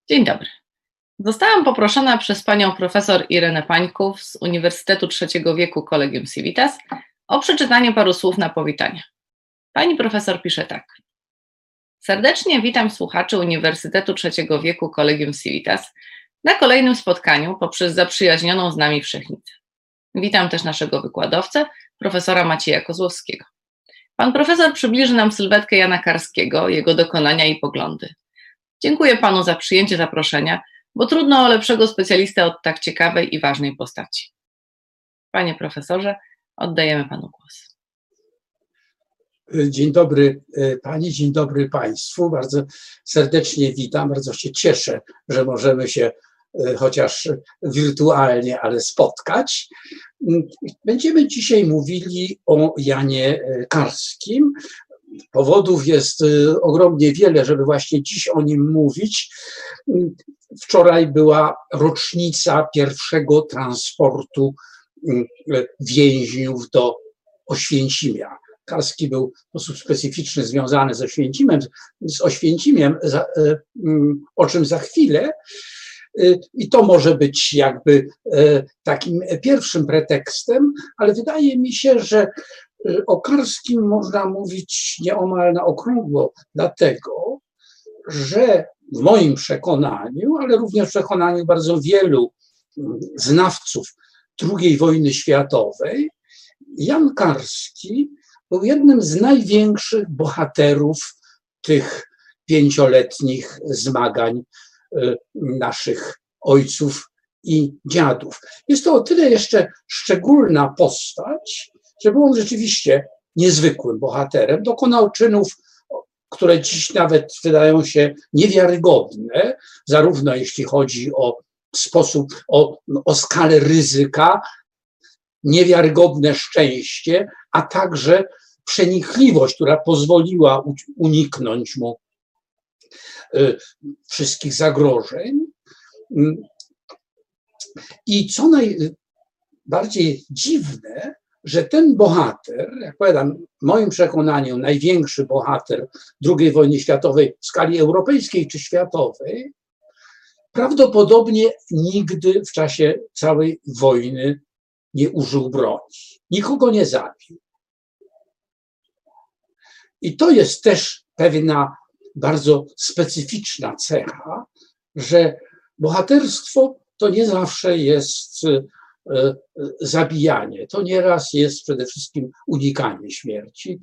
Dzień dobry. Zostałam poproszona przez panią profesor Irenę Pańków z Uniwersytetu Trzeciego Wieku Collegium Civitas o przeczytanie paru słów na powitanie. Pani profesor pisze tak. Serdecznie witam słuchaczy Uniwersytetu Trzeciego Wieku Collegium Civitas na kolejnym spotkaniu poprzez zaprzyjaźnioną z nami Wszechnicę. Witam też naszego wykładowcę, profesora Macieja Kozłowskiego. Pan profesor przybliży nam sylwetkę Jana Karskiego, jego dokonania i poglądy. Dziękuję panu za przyjęcie zaproszenia, bo trudno o lepszego specjalistę od tak ciekawej i ważnej postaci. Panie profesorze, oddajemy panu głos. Dzień dobry pani, dzień dobry państwu. Bardzo serdecznie witam, bardzo się cieszę, że możemy się chociaż wirtualnie, ale spotkać. Będziemy dzisiaj mówili o Janie Karskim. Powodów jest ogromnie wiele, żeby właśnie dziś o nim mówić. Wczoraj była rocznica pierwszego transportu więźniów do Oświęcimia. Karski był w sposób specyficzny związany z Oświęcimiem, o czym za chwilę. I to może być jakby takim pierwszym pretekstem, ale wydaje mi się, że o Karskim można mówić nieomal na okrągło, dlatego, że w moim przekonaniu, ale również w przekonaniu bardzo wielu znawców II wojny światowej, Jan Karski był jednym z największych bohaterów tych 5-letnich zmagań naszych ojców i dziadów. Jest to o tyle jeszcze szczególna postać, że był on rzeczywiście niezwykłym bohaterem. Dokonał czynów, które dziś nawet wydają się niewiarygodne, zarówno jeśli chodzi o sposób, o skalę ryzyka, niewiarygodne szczęście, a także przenikliwość, która pozwoliła uniknąć mu wszystkich zagrożeń. I co najbardziej dziwne, że ten bohater, jak powiadam, w moim przekonaniu największy bohater II wojny światowej w skali europejskiej czy światowej, prawdopodobnie nigdy w czasie całej wojny nie użył broni. Nikogo nie zabił. I to jest też pewna bardzo specyficzna cecha, że bohaterstwo to nie zawsze jest zabijanie, to nieraz jest przede wszystkim unikanie śmierci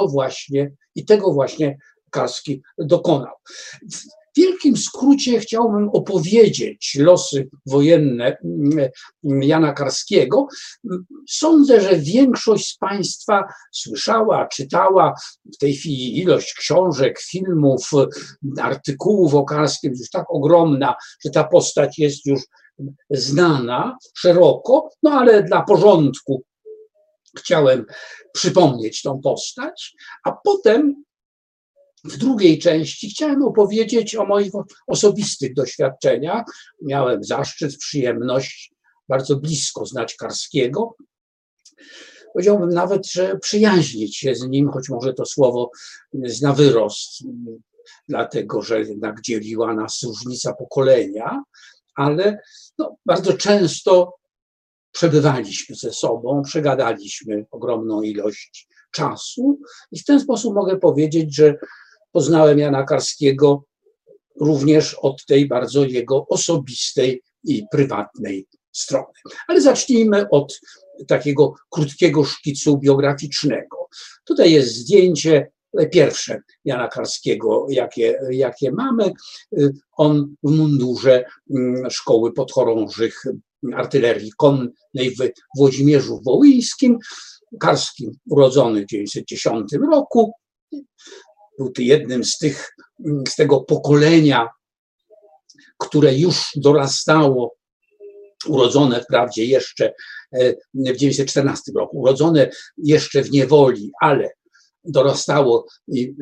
i tego właśnie Karski dokonał. W wielkim skrócie chciałbym opowiedzieć losy wojenne Jana Karskiego. Sądzę, że większość z państwa słyszała, czytała w tej chwili ilość książek, filmów, artykułów o Karskim już tak ogromna, że ta postać jest już znana szeroko, no ale dla porządku chciałem przypomnieć tą postać, a potem w drugiej części chciałem opowiedzieć o moich osobistych doświadczeniach. Miałem zaszczyt, przyjemność bardzo blisko znać Karskiego. Powiedziałbym nawet, że przyjaźnić się z nim, choć może to słowo zna wyrost, dlatego że jednak dzieliła nas różnica pokolenia, ale bardzo często przebywaliśmy ze sobą, przegadaliśmy ogromną ilość czasu i w ten sposób mogę powiedzieć, że poznałem Jana Karskiego również od tej bardzo jego osobistej i prywatnej strony. Ale zacznijmy od takiego krótkiego szkicu biograficznego. Tutaj jest zdjęcie pierwsze Jana Karskiego, jakie mamy. On w mundurze Szkoły Podchorążych Artylerii Konnej w Włodzimierzu Wołyńskim. Karski urodzony w 1910 roku. Był jednym z tego pokolenia, które już dorastało, urodzone wprawdzie jeszcze w 1914 roku, urodzone jeszcze w niewoli, ale dorastało i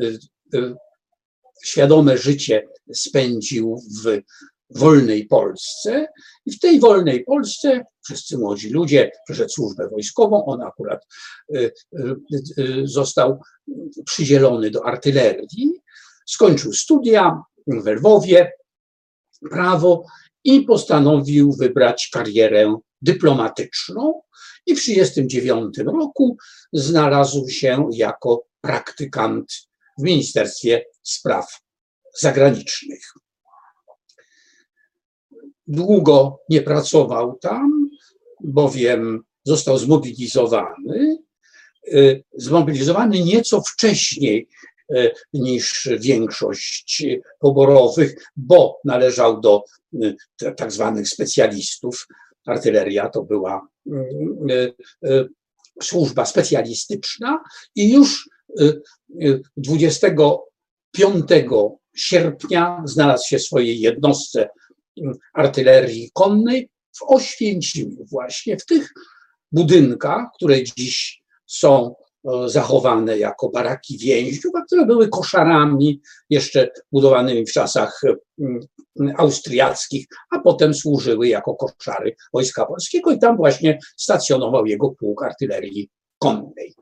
świadome życie spędził w wolnej Polsce. I w tej wolnej Polsce wszyscy młodzi ludzie przeszedł służbę wojskową, on akurat został przydzielony do artylerii, skończył studia w Lwowie, prawo i postanowił wybrać karierę dyplomatyczną i w 1939 roku znalazł się jako praktykant w Ministerstwie Spraw Zagranicznych. Długo nie pracował tam, bowiem został zmobilizowany nieco wcześniej niż większość poborowych, bo należał do tak zwanych specjalistów. Artyleria to była służba specjalistyczna i już 25 sierpnia znalazł się w swojej jednostce artylerii konnej w Oświęcimiu, właśnie w tych budynkach, które dziś są zachowane jako baraki więźniów, a które były koszarami jeszcze budowanymi w czasach austriackich, a potem służyły jako koszary Wojska Polskiego i tam właśnie stacjonował jego pułk artylerii konnej.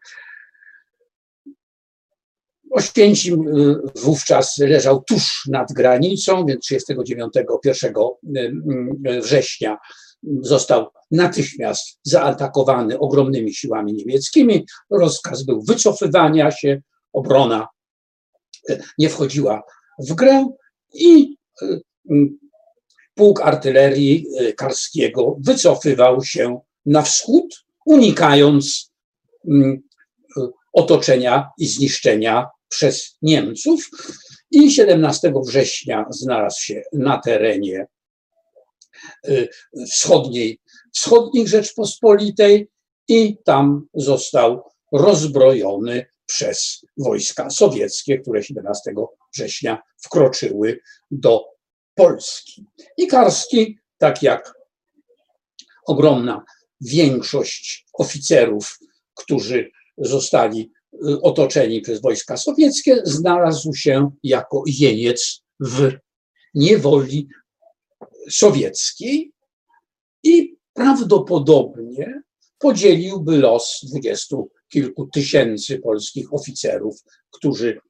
Oświęcim wówczas leżał tuż nad granicą, więc 1 września został natychmiast zaatakowany ogromnymi siłami niemieckimi. Rozkaz był wycofywania się, obrona nie wchodziła w grę i pułk artylerii Karskiego wycofywał się na wschód, unikając otoczenia i zniszczenia przez Niemców i 17 września znalazł się na terenie wschodnich Rzeczpospolitej i tam został rozbrojony przez wojska sowieckie, które 17 września wkroczyły do Polski. I Karski, tak jak ogromna większość oficerów, którzy zostali otoczeni przez wojska sowieckie, znalazł się jako jeniec w niewoli sowieckiej i prawdopodobnie podzieliłby los 20 kilku tysięcy polskich oficerów, którzy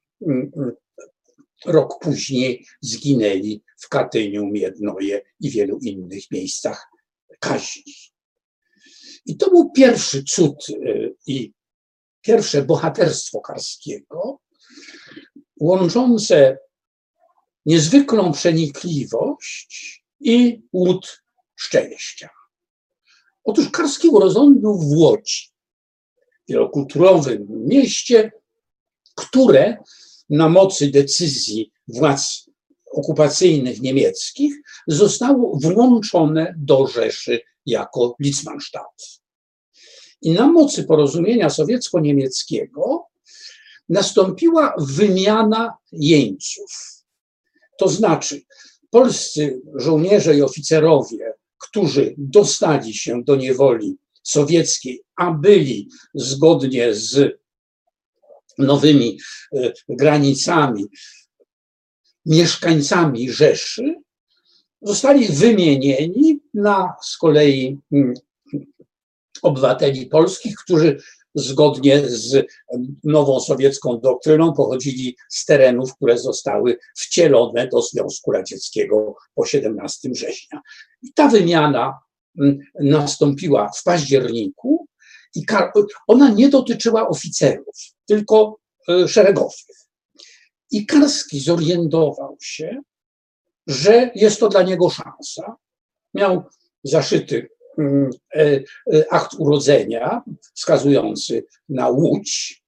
rok później zginęli w Katyniu, Miednoje i wielu innych miejscach kaźni. I to był pierwszy cud i pierwsze bohaterstwo Karskiego, łączące niezwykłą przenikliwość i łód szczęścia. Otóż Karski urodzony był w Łodzi, wielokulturowym mieście, które na mocy decyzji władz okupacyjnych niemieckich zostało włączone do Rzeszy jako Litzmannstadt. I na mocy porozumienia sowiecko-niemieckiego nastąpiła wymiana jeńców. To znaczy polscy żołnierze i oficerowie, którzy dostali się do niewoli sowieckiej, a byli zgodnie z nowymi granicami mieszkańcami Rzeszy, zostali wymienieni na z kolei obywateli polskich, którzy zgodnie z nową sowiecką doktryną pochodzili z terenów, które zostały wcielone do Związku Radzieckiego po 17 września. I ta wymiana nastąpiła w październiku i ona nie dotyczyła oficerów, tylko szeregowych. I Karski zorientował się, że jest to dla niego szansa. Miał zaszyty akt urodzenia wskazujący na Łódź.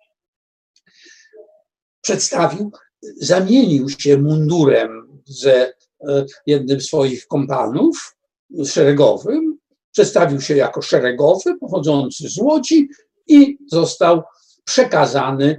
Zamienił się mundurem ze jednym z swoich kompanów szeregowym, przedstawił się jako szeregowy pochodzący z Łodzi i został przekazany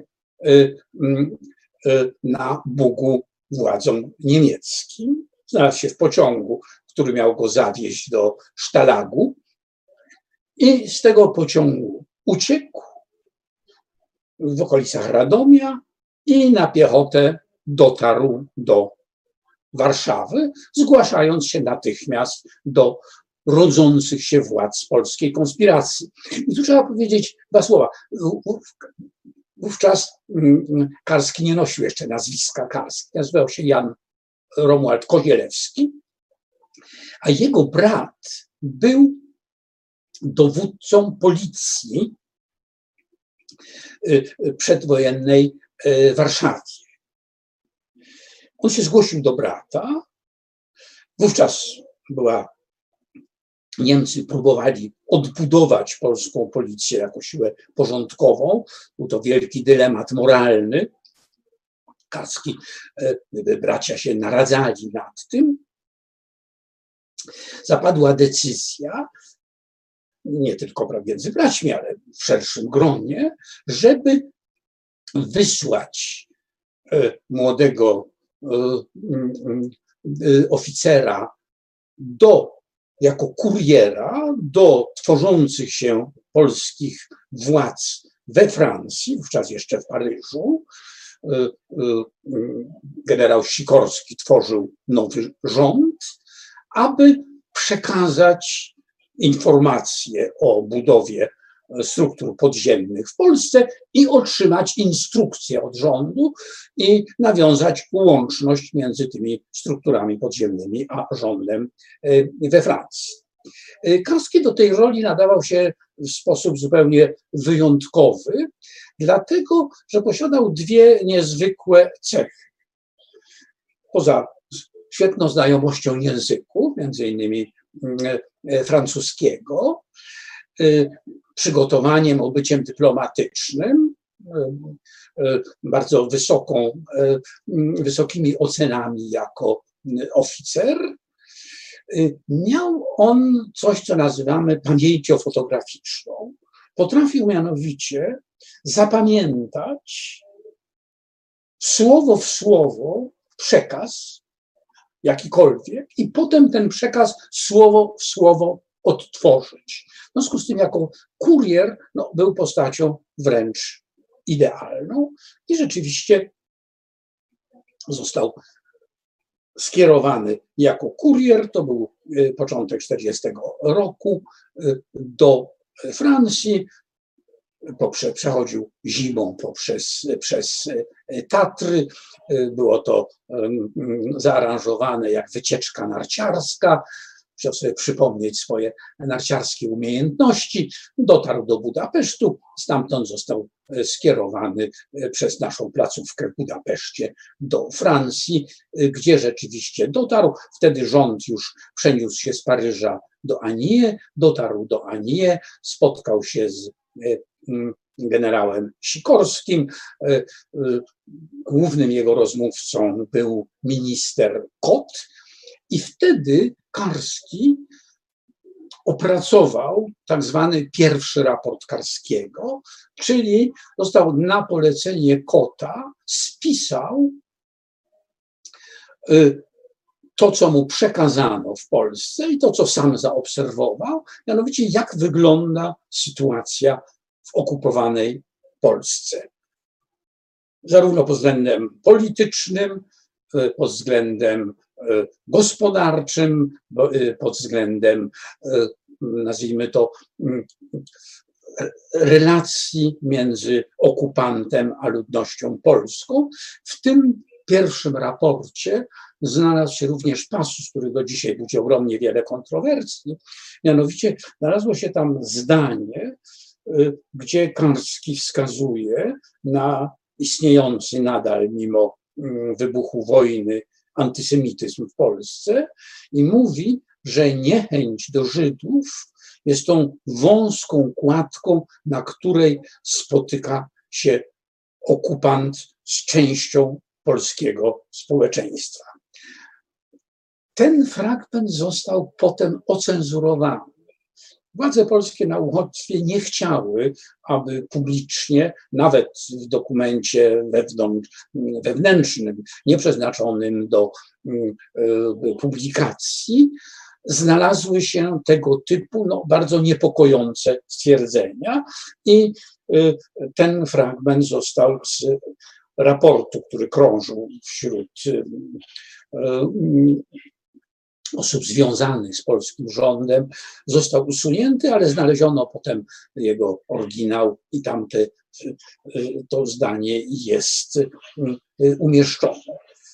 na Bugu władzom niemieckim. Znalazł się w pociągu, który miał go zawieźć do Stalagu i z tego pociągu uciekł w okolicach Radomia i na piechotę dotarł do Warszawy, zgłaszając się natychmiast do rodzących się władz polskiej konspiracji. I tu trzeba powiedzieć dwa słowa. Wówczas Karski nie nosił jeszcze nazwiska Karski, nazywał się Jan Romuald Kozielewski, a jego brat był dowódcą policji przedwojennej w Warszawie. On się zgłosił do brata. Wówczas Niemcy próbowali odbudować polską policję jako siłę porządkową. Był to wielki dylemat moralny. Karski, bracia się naradzali nad tym. Zapadła decyzja, nie tylko między braćmi, ale w szerszym gronie, żeby wysłać młodego oficera jako kuriera do tworzących się polskich władz we Francji, wówczas jeszcze w Paryżu. Generał Sikorski tworzył nowy rząd, aby przekazać informacje o budowie struktur podziemnych w Polsce i otrzymać instrukcje od rządu i nawiązać łączność między tymi strukturami podziemnymi a rządem we Francji. Karski do tej roli nadawał się w sposób zupełnie wyjątkowy, dlatego że posiadał dwie niezwykłe cechy. Poza świetną znajomością języków, między innymi francuskiego, przygotowaniem, obyciem dyplomatycznym, bardzo wysokimi ocenami jako oficer, miał on coś, co nazywamy pamięcią fotograficzną. Potrafił mianowicie zapamiętać słowo w słowo przekaz jakikolwiek i potem ten przekaz słowo w słowo odtworzyć. W związku z tym jako kurier był postacią wręcz idealną i rzeczywiście został skierowany jako kurier, to był początek 1940 roku, do Francji. Przechodził zimą przez Tatry. Było to zaaranżowane jak wycieczka narciarska. Chciał sobie przypomnieć swoje narciarskie umiejętności. Dotarł do Budapesztu, stamtąd został skierowany przez naszą placówkę w Budapeszcie do Francji, gdzie rzeczywiście dotarł. Wtedy rząd już przeniósł się z Paryża do Anies, dotarł do Anies, spotkał się z generałem Sikorskim. Głównym jego rozmówcą był minister Kot i wtedy Karski opracował tak zwany pierwszy raport Karskiego, czyli został na polecenie Kota, spisał to, co mu przekazano w Polsce i to, co sam zaobserwował, mianowicie jak wygląda sytuacja w okupowanej Polsce. Zarówno pod względem politycznym, pod względem gospodarczym, pod względem, nazwijmy to, relacji między okupantem a ludnością polską. W tym pierwszym raporcie znalazł się również pasus, który do dzisiaj budzi ogromnie wiele kontrowersji. Mianowicie znalazło się tam zdanie, gdzie Karski wskazuje na istniejący nadal mimo wybuchu wojny antysemityzm w Polsce i mówi, że niechęć do Żydów jest tą wąską kładką, na której spotyka się okupant z częścią polskiego społeczeństwa. Ten fragment został potem ocenzurowany. Władze polskie na uchodźstwie nie chciały, aby publicznie, nawet w dokumencie wewnętrznym, nieprzeznaczonym do publikacji, znalazły się tego typu bardzo niepokojące stwierdzenia i ten fragment został z raportu, który krążył wśród osób związanych z polskim rządem, został usunięty, ale znaleziono potem jego oryginał i to zdanie jest umieszczone.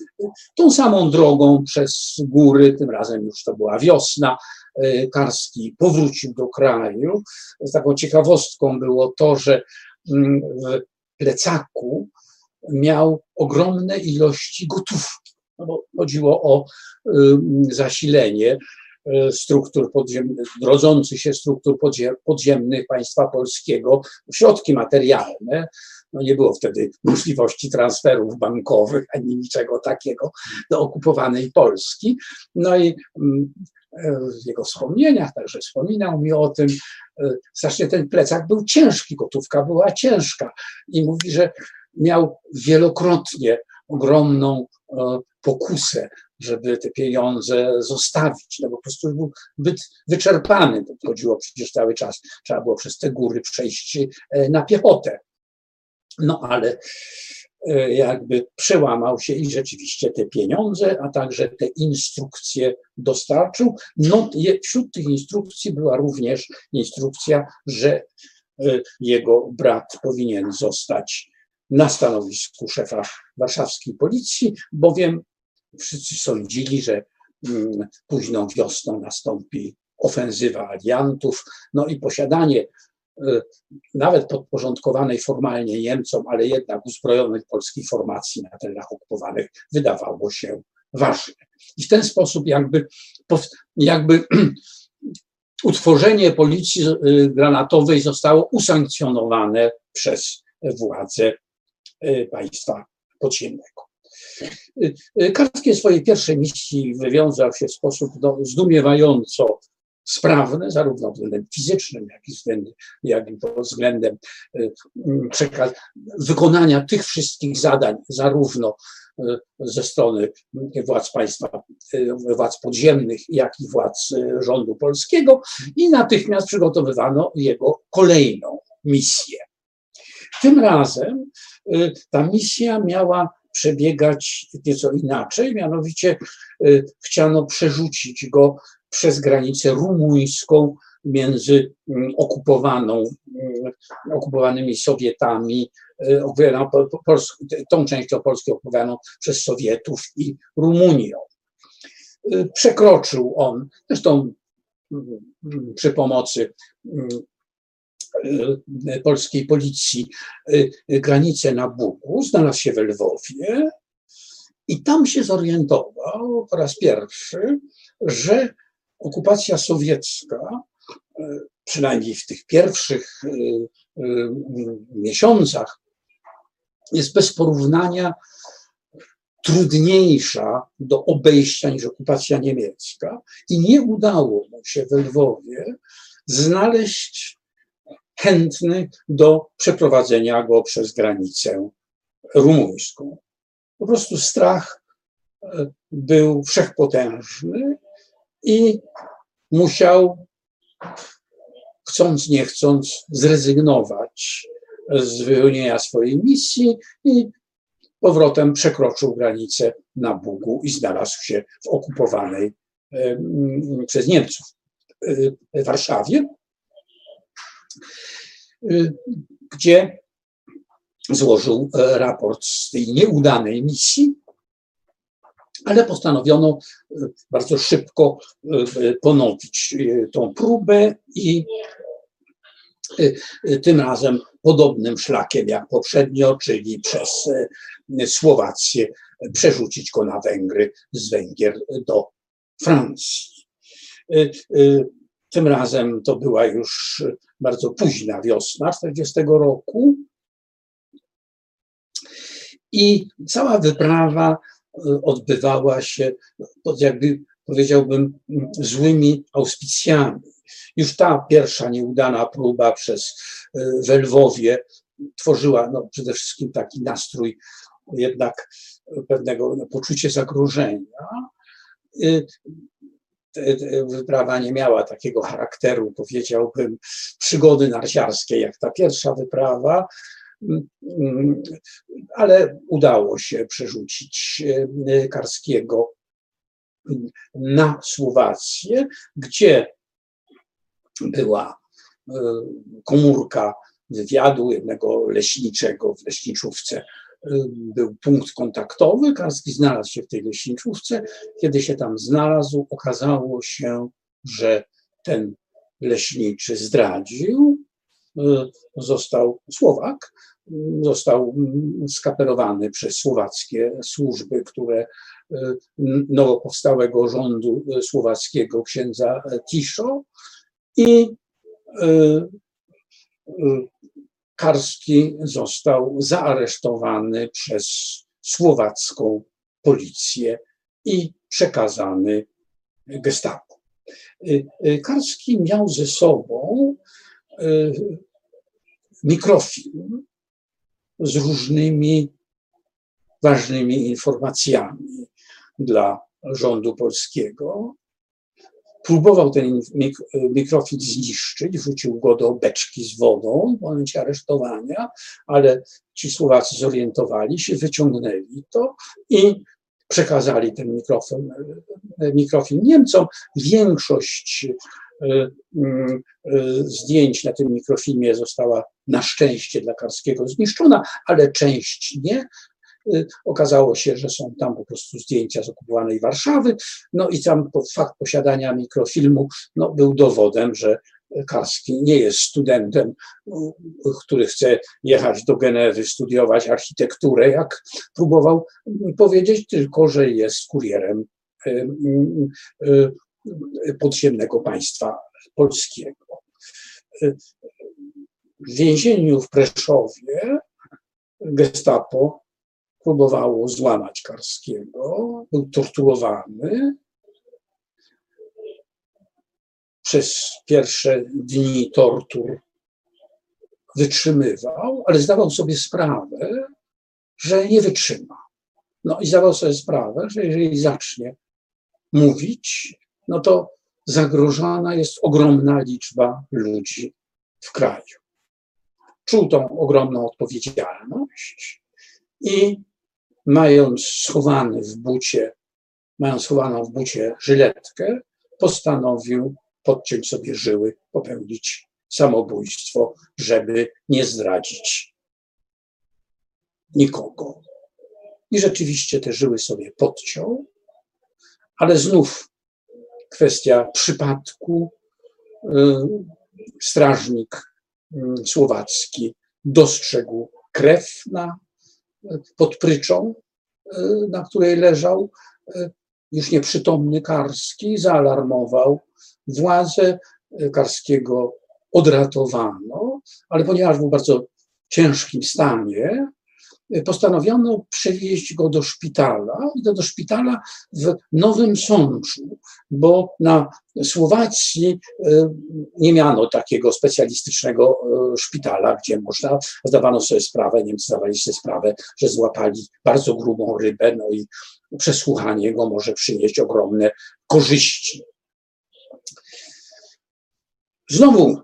Tą samą drogą przez góry, tym razem już to była wiosna, Karski powrócił do kraju. Taką ciekawostką było to, że w plecaku miał ogromne ilości gotówki, no bo chodziło o zasilenie struktur podziemnych, rodzących się struktur podziemnych państwa polskiego w środki materialne. No nie było wtedy możliwości transferów bankowych ani niczego takiego do okupowanej Polski. No i w jego wspomnieniach także wspominał mi o tym, strasznie ten plecak był ciężki, gotówka była ciężka i mówi, że miał wielokrotnie ogromną pokusę, żeby te pieniądze zostawić, no bo po prostu był zbyt wyczerpany, to chodziło przecież cały czas, trzeba było przez te góry przejść na piechotę. No ale jakby przełamał się i rzeczywiście te pieniądze, a także te instrukcje dostarczył. No, wśród tych instrukcji była również instrukcja, że jego brat powinien zostać na stanowisku szefa warszawskiej policji, bowiem wszyscy sądzili, że późną wiosną nastąpi ofensywa aliantów, no i posiadanie nawet podporządkowanej formalnie Niemcom, ale jednak uzbrojonych polskich formacji na terenach okupowanych wydawało się ważne. I w ten sposób jakby utworzenie policji granatowej zostało usankcjonowane przez władze państwa podziemnego. Karski w swojej pierwszej misji wywiązał się w sposób zdumiewająco sprawny, zarówno względem fizycznym, jak i pod względem wykonania tych wszystkich zadań, zarówno ze strony władz państwa, władz podziemnych, jak i władz rządu polskiego, i natychmiast przygotowywano jego kolejną misję. Tym razem ta misja miała przebiegać nieco inaczej, mianowicie chciano przerzucić go przez granicę rumuńską między okupowanymi Sowietami, tą częścią Polski okupowaną przez Sowietów i Rumunią. Przekroczył on, zresztą przy pomocy polskiej policji, granicę na Bugu, znalazł się we Lwowie i tam się zorientował po raz pierwszy, że okupacja sowiecka, przynajmniej w tych pierwszych miesiącach, jest bez porównania trudniejsza do obejścia niż okupacja niemiecka i nie udało mu się we Lwowie znaleźć chętnych do przeprowadzenia go przez granicę rumuńską. Po prostu strach był wszechpotężny i musiał, chcąc nie chcąc, zrezygnować z wypełnienia swojej misji i powrotem przekroczył granicę na Bugu i znalazł się w okupowanej przez Niemców Warszawie, gdzie złożył raport z tej nieudanej misji, ale postanowiono bardzo szybko ponowić tą próbę i tym razem podobnym szlakiem jak poprzednio, czyli przez Słowację, przerzucić go na Węgry, z Węgier do Francji. Tym razem to była już bardzo późna wiosna 1940 roku i cała wyprawa odbywała się pod, jakby powiedziałbym, złymi auspicjami. Już ta pierwsza nieudana próba we Lwowie tworzyła przede wszystkim taki nastrój jednak pewnego poczucia zagrożenia. Wyprawa nie miała takiego charakteru, powiedziałbym, przygody narciarskiej jak ta pierwsza wyprawa, ale udało się przerzucić Karskiego na Słowację, gdzie była komórka wywiadu jednego leśniczego w leśniczówce był punkt kontaktowy, Karski znalazł się w tej leśniczówce. Kiedy się tam znalazł, okazało się, że ten leśniczy zdradził, został Słowak, został skaperowany przez słowackie służby, które nowo powstałego rządu słowackiego księdza Tiszo, i Karski został zaaresztowany przez słowacką policję i przekazany gestapo. Karski miał ze sobą mikrofilm z różnymi ważnymi informacjami dla rządu polskiego. Próbował ten mikrofilm zniszczyć, wrzucił go do beczki z wodą w momencie aresztowania, ale ci Słowacy zorientowali się, wyciągnęli to i przekazali ten mikrofilm Niemcom. Większość zdjęć na tym mikrofilmie została na szczęście dla Karskiego zniszczona, ale część nie. Okazało się, że są tam po prostu zdjęcia z okupowanej Warszawy, no i tam fakt posiadania mikrofilmu był dowodem, że Karski nie jest studentem, który chce jechać do Genewy, studiować architekturę, jak próbował powiedzieć, tylko że jest kurierem podziemnego państwa polskiego. W więzieniu w Preszowie gestapo próbowało złamać Karskiego, był torturowany. Przez pierwsze dni tortur wytrzymywał, ale zdawał sobie sprawę, że nie wytrzyma. No i zdawał sobie sprawę, że jeżeli zacznie mówić, no to zagrożona jest ogromna liczba ludzi w kraju. Czuł tą ogromną odpowiedzialność i mając schowaną w bucie żyletkę, postanowił podciąć sobie żyły, popełnić samobójstwo, żeby nie zdradzić nikogo. I rzeczywiście te żyły sobie podciął, ale znów kwestia przypadku. Strażnik słowacki dostrzegł krew pod pryczą, na której leżał już nieprzytomny Karski, zaalarmował władze. Karskiego odratowano, ale ponieważ był w bardzo ciężkim stanie, postanowiono przewieźć go do szpitala, i to do szpitala w Nowym Sączu, bo na Słowacji nie miano takiego specjalistycznego szpitala, gdzie zdawano sobie sprawę, Niemcy zdawali sobie sprawę, że złapali bardzo grubą rybę, no i przesłuchanie go może przynieść ogromne korzyści. Znowu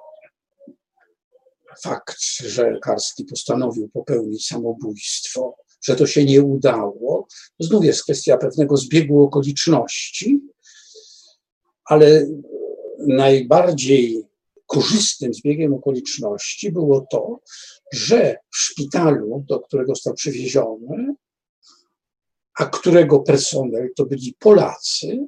fakt, że Karski postanowił popełnić samobójstwo, że to się nie udało, znów jest kwestia pewnego zbiegu okoliczności, ale najbardziej korzystnym zbiegiem okoliczności było to, że w szpitalu, do którego został przywieziony, a którego personel to byli Polacy,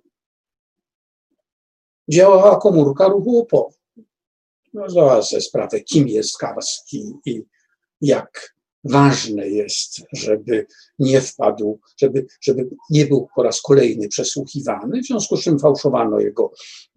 działała komórka ruchu oporu. Zdawała sobie sprawę, kim jest Karski i jak ważne jest, żeby nie wpadł, żeby nie był po raz kolejny przesłuchiwany, w związku z czym fałszowano jego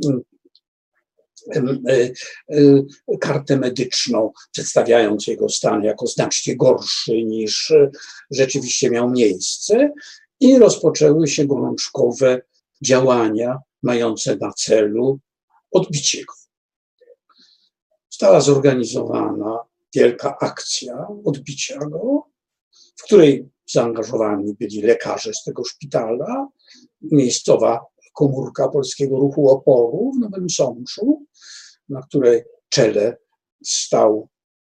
kartę medyczną, przedstawiając jego stan jako znacznie gorszy niż rzeczywiście miał miejsce, i rozpoczęły się gorączkowe działania mające na celu odbicie go. Została zorganizowana wielka akcja odbicia go, w której zaangażowani byli lekarze z tego szpitala, miejscowa komórka Polskiego Ruchu Oporu w Nowym Sączu, na której czele stał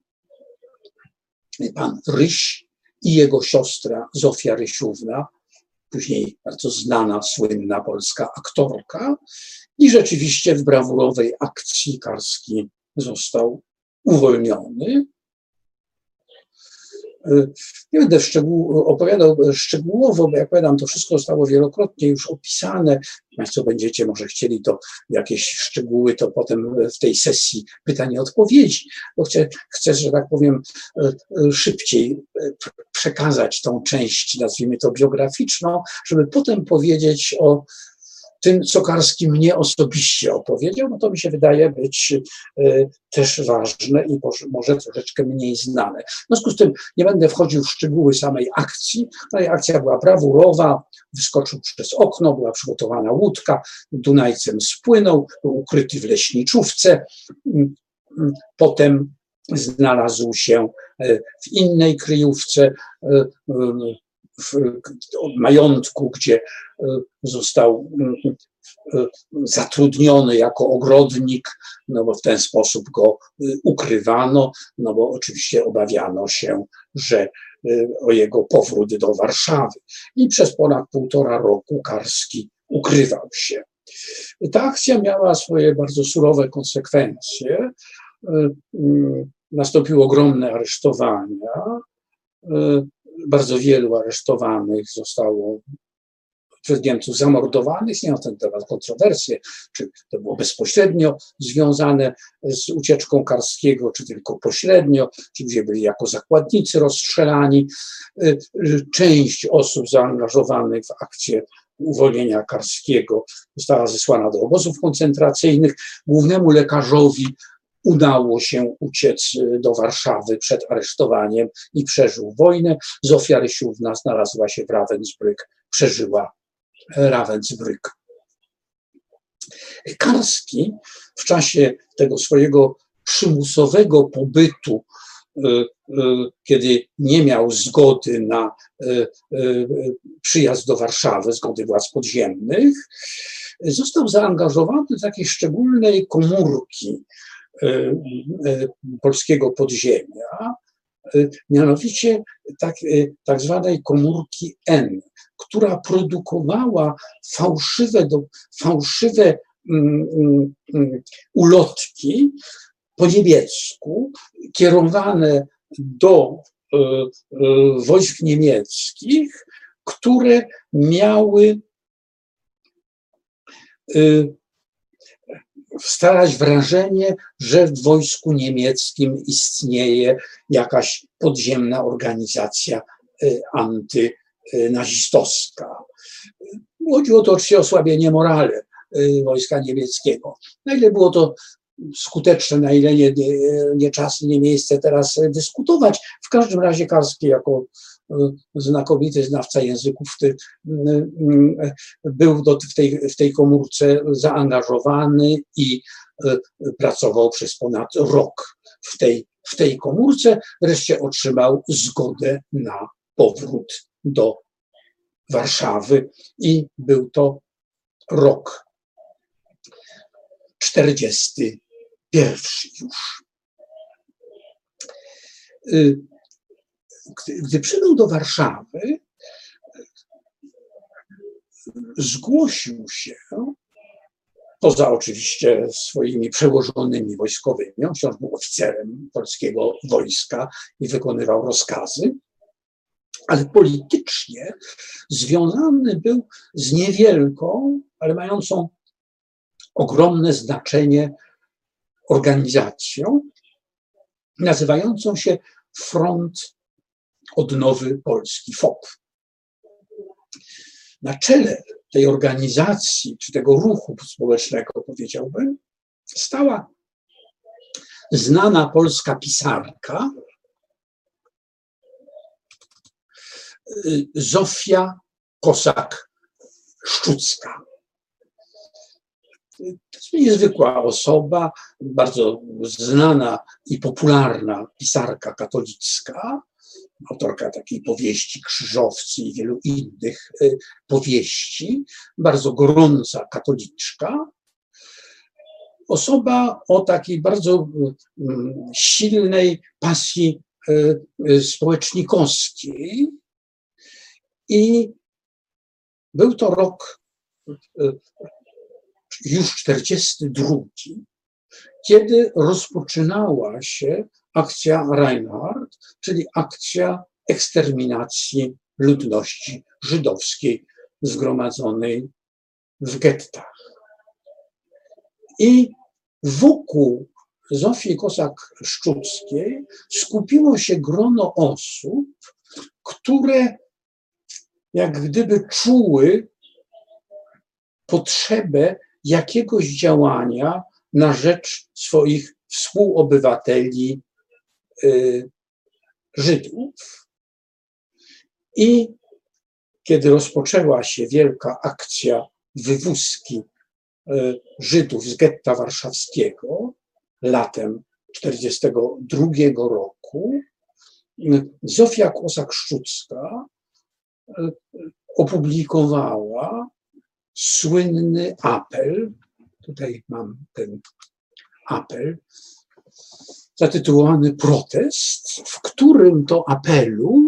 pan Ryś i jego siostra Zofia Rysiówna, później bardzo znana, słynna polska aktorka. I rzeczywiście w brawurowej akcji Karski został uwolniony. Nie będę opowiadał szczegółowo, bo jak powiadam, to wszystko zostało wielokrotnie już opisane. Państwo będziecie może chcieli to jakieś szczegóły, to potem w tej sesji pytań i odpowiedzi, bo chcę, że tak powiem, szybciej przekazać tą część, nazwijmy to biograficzną, żeby potem powiedzieć o tym, co Karski mnie osobiście opowiedział, no to mi się wydaje być też ważne i może troszeczkę mniej znane. W związku z tym nie będę wchodził w szczegóły samej akcji. Akcja była brawurowa, wyskoczył przez okno, była przygotowana łódka, Dunajcem spłynął, był ukryty w leśniczówce. Potem znalazł się w innej kryjówce, w majątku, gdzie został zatrudniony jako ogrodnik, no bo w ten sposób go ukrywano, no bo oczywiście obawiano się, że o jego powrót do Warszawy. I przez ponad 1,5 roku Karski ukrywał się. Ta akcja miała swoje bardzo surowe konsekwencje. Nastąpiły ogromne aresztowania. Bardzo wielu aresztowanych zostało przez Niemców zamordowanych. Nie ma ten temat kontrowersje, czy to było bezpośrednio związane z ucieczką Karskiego, czy tylko pośrednio, czy ludzie byli jako zakładnicy rozstrzelani. Część osób zaangażowanych w akcję uwolnienia Karskiego została zesłana do obozów koncentracyjnych. Głównemu lekarzowi udało się uciec do Warszawy przed aresztowaniem i przeżył wojnę. Zofia Rysiówna znalazła się w Ravensbrück, przeżyła Ravensbrück. Karski w czasie tego swojego przymusowego pobytu, kiedy nie miał zgody na przyjazd do Warszawy, zgody władz podziemnych, został zaangażowany do takiej szczególnej komórki polskiego podziemia, mianowicie tak zwanej komórki N, która produkowała fałszywe ulotki po niemiecku, kierowane do wojsk niemieckich, które miały starać wrażenie, że w wojsku niemieckim istnieje jakaś podziemna organizacja antynazistowska. Chodziło to oczywiście o osłabienie morale wojska niemieckiego. Na ile było to skuteczne, na ile nie czas i nie miejsce teraz dyskutować. W każdym razie Karski jako znakomity znawca języków był w tej komórce zaangażowany i pracował przez ponad rok w tej komórce. Wreszcie otrzymał zgodę na powrót do Warszawy i był to rok 41 już. Gdy przybył do Warszawy, zgłosił się, poza oczywiście swoimi przełożonymi wojskowymi, on wciąż był oficerem polskiego wojska i wykonywał rozkazy, ale politycznie związany był z niewielką, ale mającą ogromne znaczenie organizacją, nazywającą się Front Odnowy Polski, FOP. Na czele tej organizacji, czy tego ruchu społecznego, powiedziałbym, stała znana polska pisarka Zofia Kosak-Szczucka. To jest niezwykła osoba, bardzo znana i popularna pisarka katolicka, autorka takiej powieści Krzyżowcy i wielu innych powieści, bardzo gorąca katoliczka, osoba o takiej bardzo silnej pasji społecznikowskiej i był to rok już 42, kiedy rozpoczynała się akcja Reinhardt, czyli akcja eksterminacji ludności żydowskiej zgromadzonej w gettach. I wokół Zofii Kosak-Szczuckiej skupiło się grono osób, które jak gdyby czuły potrzebę jakiegoś działania na rzecz swoich współobywateli Żydów. I kiedy rozpoczęła się wielka akcja wywózki Żydów z getta warszawskiego latem 1942 roku, Zofia Kosak-Szczucka opublikowała słynny apel, tutaj mam ten apel, zatytułowany Protest, w którym to apelu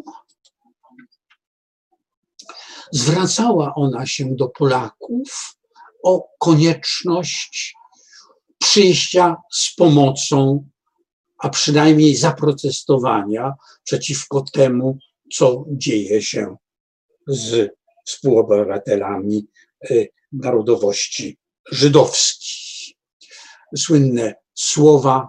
zwracała ona się do Polaków o konieczność przyjścia z pomocą, a przynajmniej zaprotestowania przeciwko temu, co dzieje się z współobywatelami narodowości żydowskiej. Słynne słowa,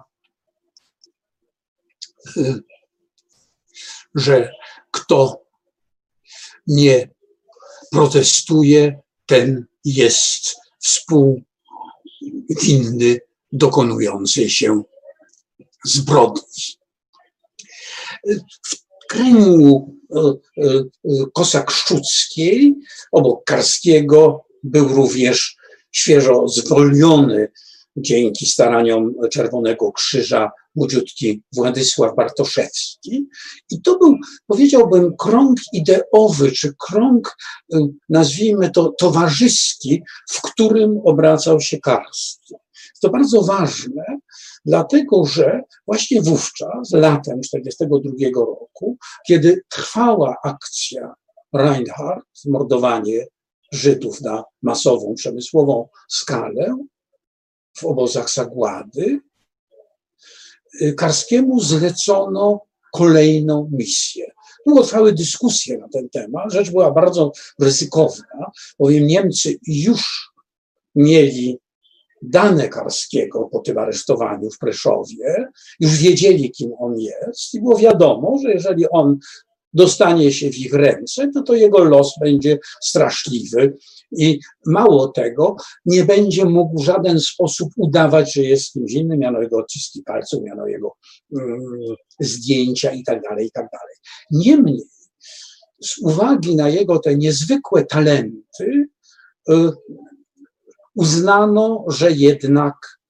że kto nie protestuje, ten jest współwinny dokonującej się zbrodni. W kręgu Kosak-Szczuckiej obok Karskiego był również świeżo zwolniony dzięki staraniom Czerwonego Krzyża młodziutki Władysław Bartoszewski. I to był, powiedziałbym, krąg ideowy, czy krąg, nazwijmy to, towarzyski, w którym obracał się Karski. To bardzo ważne, dlatego że właśnie wówczas, latem 1942 roku, kiedy trwała akcja Reinhardt, mordowanie Żydów na masową, przemysłową skalę w obozach zagłady, Karskiemu zlecono kolejną misję. Długo trwały dyskusje na ten temat. Rzecz była bardzo ryzykowna, bowiem Niemcy już mieli dane Karskiego po tym aresztowaniu w Preszowie, już wiedzieli, kim on jest i było wiadomo, że jeżeli on dostanie się w ich ręce, to jego los będzie straszliwy i mało tego, nie będzie mógł w żaden sposób udawać, że jest kimś innym, miano jego odciski palców, miano jego zdjęcia i tak dalej, i tak dalej. Niemniej, z uwagi na jego te niezwykłe talenty, uznano, że jednak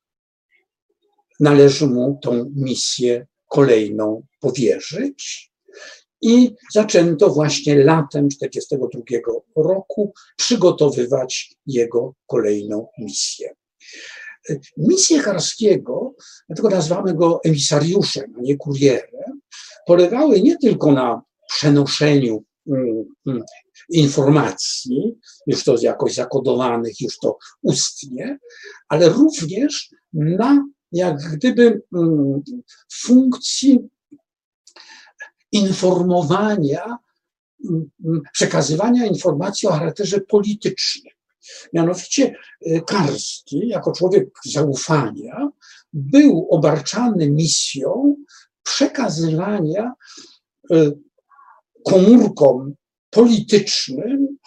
należy mu tą misję kolejną powierzyć. I zaczęto właśnie latem 1942 roku przygotowywać jego kolejną misję. Misje Karskiego, dlatego nazywamy go emisariuszem, a nie kurierem, polegały nie tylko na przenoszeniu informacji, już to jakoś zakodowanych, już to ustnie, ale również na jak gdyby funkcji informowania, przekazywania informacji o charakterze politycznym. Mianowicie Karski, jako człowiek zaufania, był obarczany misją przekazywania komórkom politycznym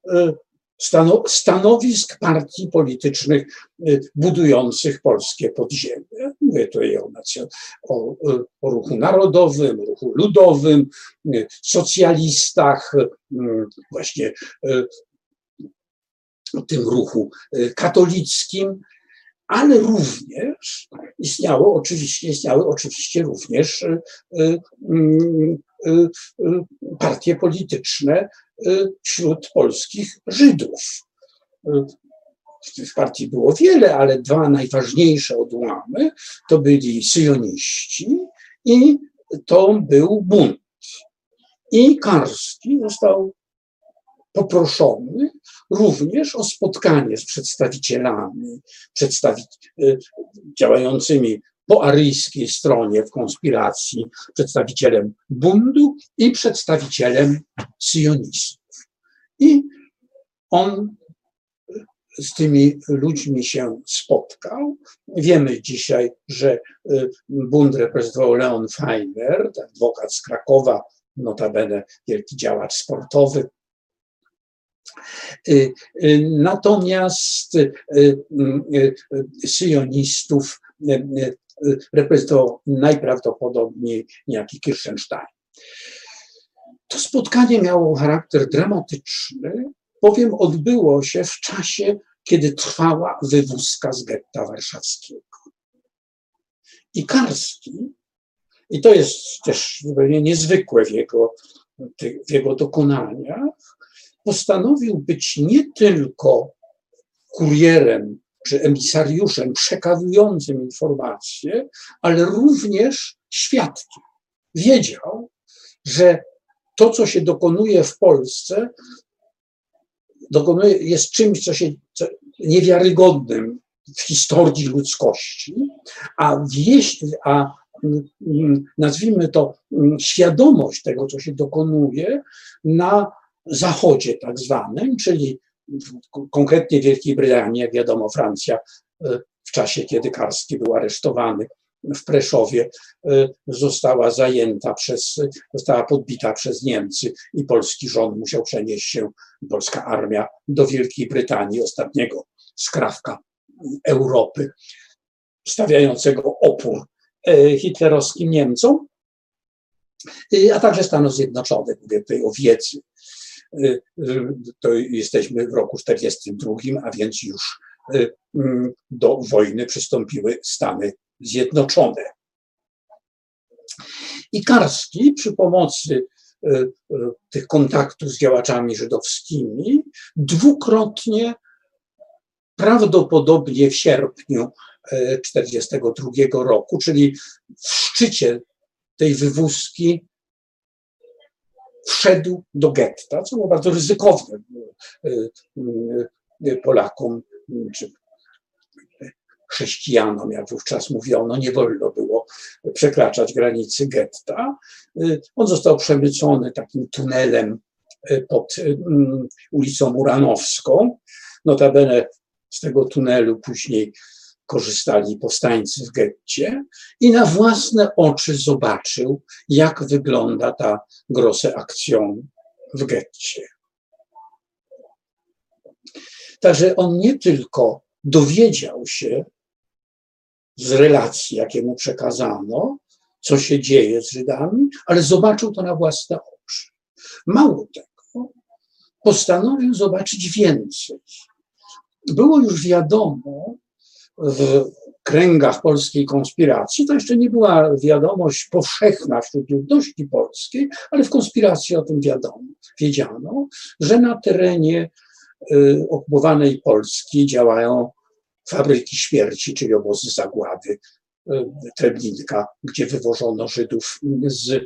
stanowisk partii politycznych budujących polskie podziemie. Mówię tutaj o ruchu narodowym, ruchu ludowym, socjalistach, właśnie tym ruchu katolickim, ale również istniały oczywiście również partie polityczne wśród polskich Żydów. Tych partii było wiele, ale dwa najważniejsze odłamy to byli syjoniści i to był bunt. I Karski został poproszony również o spotkanie z przedstawicielami działającymi po aryjskiej stronie w konspiracji przedstawicielem bundu i przedstawicielem syjonistów. I on z tymi ludźmi się spotkał. Wiemy dzisiaj, że Bund reprezentował Leon Feiner, adwokat z Krakowa, notabene wielki działacz sportowy. Natomiast syjonistów reprezentował najprawdopodobniej niejaki Kirchenstein. To spotkanie miało charakter dramatyczny, bowiem odbyło się w czasie, kiedy trwała wywózka z getta warszawskiego. I Karski, i to jest też zupełnie niezwykłe w jego dokonaniach, postanowił być nie tylko kurierem czy emisariuszem przekazującym informacje, ale również świadkiem. Wiedział, że to, co się dokonuje w Polsce, jest czymś, co niewiarygodnym w historii ludzkości, a nazwijmy to świadomość tego, co się dokonuje na Zachodzie tak zwanym, czyli konkretnie Wielkiej Brytanii, jak wiadomo, Francja w czasie, kiedy Karski był aresztowany w Preszowie, została podbita przez Niemcy i polski rząd musiał przenieść się, polska armia, do Wielkiej Brytanii, ostatniego skrawka Europy, stawiającego opór hitlerowskim Niemcom, a także Stanów Zjednoczonych, mówię tutaj o wiedzy. To jesteśmy w roku 1942, a więc już do wojny przystąpiły Stany Zjednoczone. I Karski przy pomocy tych kontaktów z działaczami żydowskimi dwukrotnie, prawdopodobnie w sierpniu 1942 roku, czyli w szczycie tej wywózki, wszedł do getta, co było bardzo ryzykowne Polakom czy chrześcijanom, jak wówczas mówiono, nie wolno było przekraczać granicy getta. On został przemycony takim tunelem pod ulicą Muranowską. Notabene z tego tunelu później korzystali powstańcy w getcie i na własne oczy zobaczył, jak wygląda ta Grosse Aktion w getcie. Także on nie tylko dowiedział się z relacji, jakie mu przekazano, co się dzieje z Żydami, ale zobaczył to na własne oczy. Mało tego, postanowił zobaczyć więcej. Było już wiadomo w kręgach polskiej konspiracji, to jeszcze nie była wiadomość powszechna wśród ludności polskiej, ale w konspiracji o tym wiedziano, że na terenie okupowanej Polski działają fabryki śmierci, czyli obozy zagłady, Treblinka, gdzie wywożono Żydów z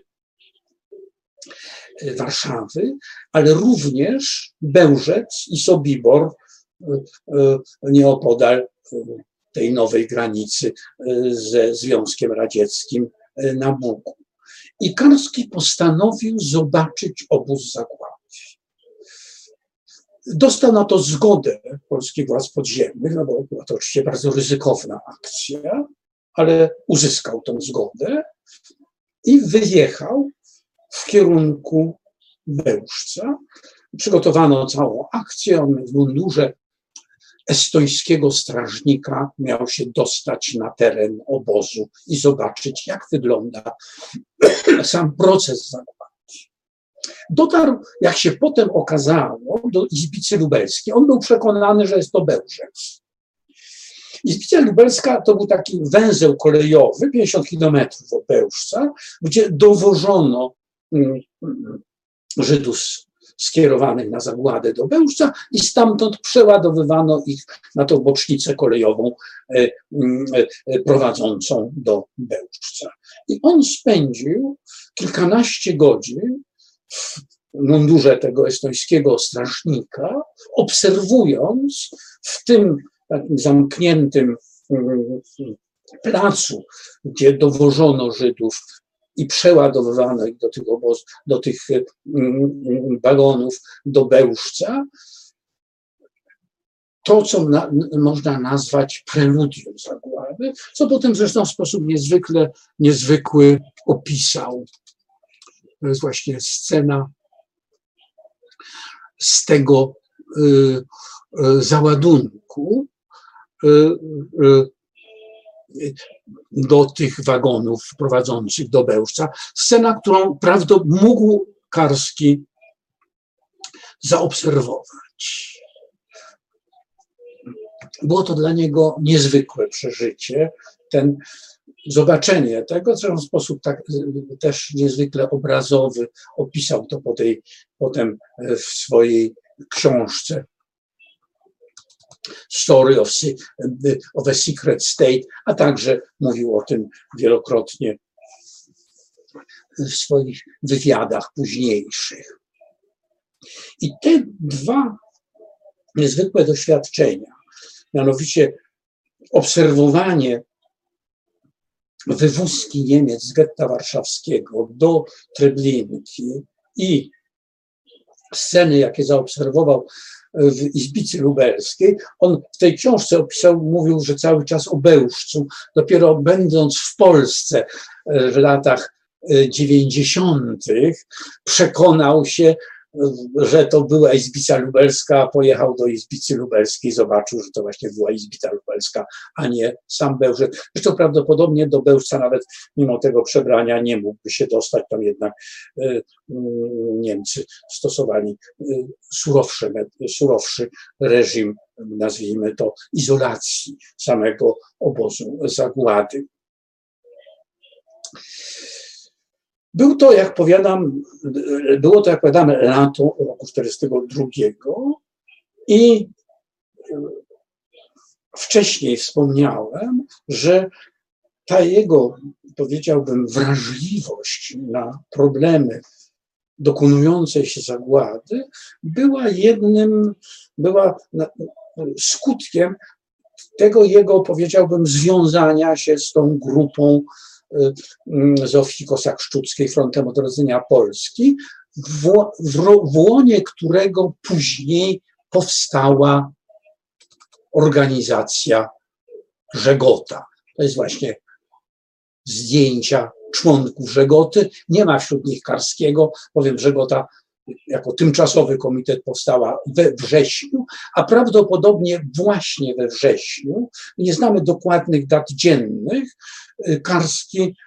Warszawy, ale również Bełżec i Sobibór nieopodal tej nowej granicy ze Związkiem Radzieckim na Bugu. I Karski postanowił zobaczyć obóz zagłady. Dostał na to zgodę polskich władz podziemnych, no bo była to oczywiście bardzo ryzykowna akcja, ale uzyskał tę zgodę i wyjechał w kierunku Bełżca. Przygotowano całą akcję, on w mundurze estońskiego strażnika miał się dostać na teren obozu i zobaczyć, jak wygląda sam proces zagłady. Dotarł, jak się potem okazało, do Izbicy Lubelskiej. On był przekonany, że jest to Bełżec. Izbica Lubelska to był taki węzeł kolejowy, 50 kilometrów od Bełżca, gdzie dowożono Żydów skierowanych na zagładę do Bełżca i stamtąd przeładowywano ich na tą bocznicę kolejową prowadzącą do Bełżca. I on spędził kilkanaście godzin w mundurze tego estońskiego strażnika, obserwując w tym takim zamkniętym placu, gdzie dowożono Żydów i przeładowywano ich do tych wagonów do Bełżca, to, co można nazwać preludium zagłady, co potem zresztą w sposób niezwykły opisał. To jest właśnie scena z tego załadunku do tych wagonów prowadzących do Bełżca. Scena, którą mógł Karski zaobserwować. Było to dla niego niezwykłe przeżycie, zobaczenie tego, co w sposób tak też niezwykle obrazowy opisał to potem w swojej książce Story of a Secret State, a także mówił o tym wielokrotnie w swoich wywiadach późniejszych. I te dwa niezwykłe doświadczenia, mianowicie obserwowanie wywózki Niemiec z getta warszawskiego do Treblinki i sceny, jakie zaobserwował w Izbicy Lubelskiej. On w tej książce mówił, że cały czas o Bełżcu, dopiero będąc w Polsce w latach 90. przekonał się, że to była Izbica Lubelska, pojechał do Izbicy Lubelskiej, zobaczył, że to właśnie była Izbica Lubelska, a nie sam Bełżec. Zresztą prawdopodobnie do Bełżca nawet mimo tego przebrania nie mógłby się dostać, tam jednak Niemcy stosowali surowszy reżim, nazwijmy to, izolacji samego obozu zagłady. Było to, jak powiadam, lato roku 1942 i wcześniej wspomniałem, że ta jego, powiedziałbym, wrażliwość na problemy dokonującej się zagłady była skutkiem tego jego, powiedziałbym, związania się z tą grupą Zofii Kosak-Szczuckiej, Frontem Odrodzenia Polski, w łonie którego później powstała organizacja Żegota. To jest właśnie zdjęcia członków Żegoty. Nie ma wśród nich Karskiego, bowiem Żegota jako tymczasowy komitet powstała we wrześniu, a prawdopodobnie właśnie we wrześniu, nie znamy dokładnych dat dziennych, Karski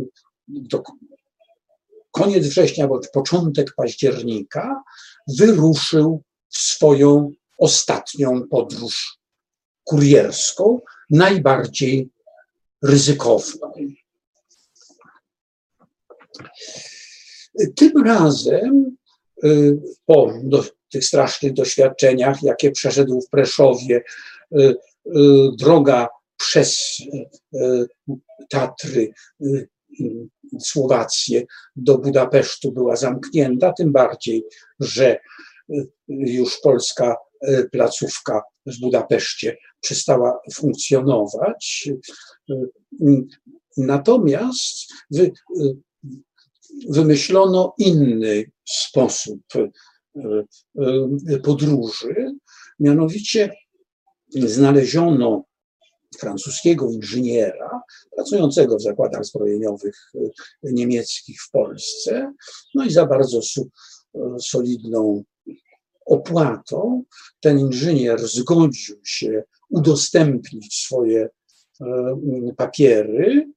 koniec września bądź początek października wyruszył w swoją ostatnią podróż kurierską, najbardziej ryzykowną. Tym razem po tych strasznych doświadczeniach, jakie przeszedł w Preszowie, droga przez Tatry, Słowację do Budapesztu była zamknięta, tym bardziej, że już polska placówka w Budapeszcie przestała funkcjonować. Natomiast wymyślono inny sposób podróży, mianowicie znaleziono francuskiego inżyniera pracującego w zakładach zbrojeniowych niemieckich w Polsce, no i za bardzo solidną opłatą ten inżynier zgodził się udostępnić swoje papiery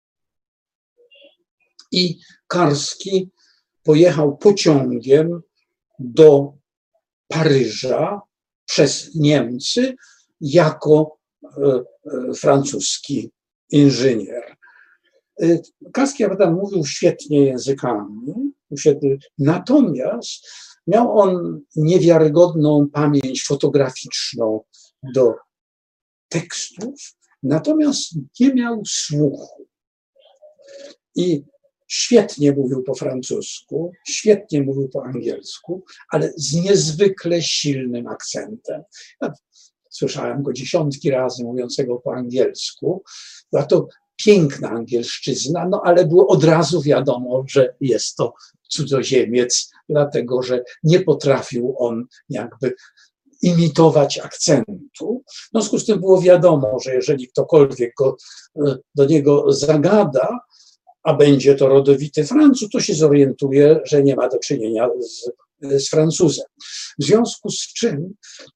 i Karski pojechał pociągiem do Paryża przez Niemcy jako francuski inżynier. Karski, jak tam mówił, świetnie językami, natomiast miał on niewiarygodną pamięć fotograficzną do tekstów, natomiast nie miał słuchu. I świetnie mówił po francusku, świetnie mówił po angielsku, ale z niezwykle silnym akcentem. słyszałem go dziesiątki razy mówiącego po angielsku. Była to piękna angielszczyzna, no ale było od razu wiadomo, że jest to cudzoziemiec, dlatego że nie potrafił on jakby imitować akcentu. W związku z tym było wiadomo, że jeżeli ktokolwiek do niego zagada, a będzie to rodowity Francuz, to się zorientuje, że nie ma do czynienia z Francuzem. W związku z czym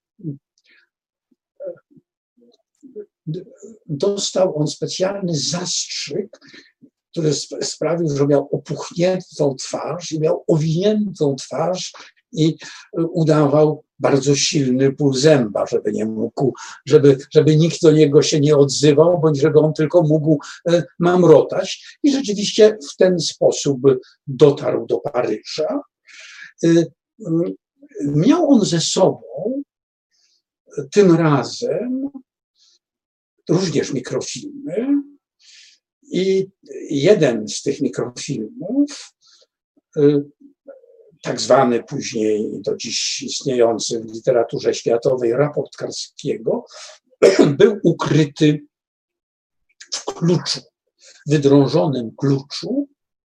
dostał on specjalny zastrzyk, który sprawił, że miał opuchniętą twarz i miał owiniętą twarz i udawał bardzo silny ból zęba, żeby nie mógł, żeby nikt do niego się nie odzywał, bądź żeby on tylko mógł mamrotać. I rzeczywiście w ten sposób dotarł do Paryża. Miał on ze sobą tym razem również mikrofilmy i jeden z tych mikrofilmów, tak zwany później do dziś istniejący w literaturze światowej raport Karskiego, był ukryty w kluczu, wydrążonym kluczu,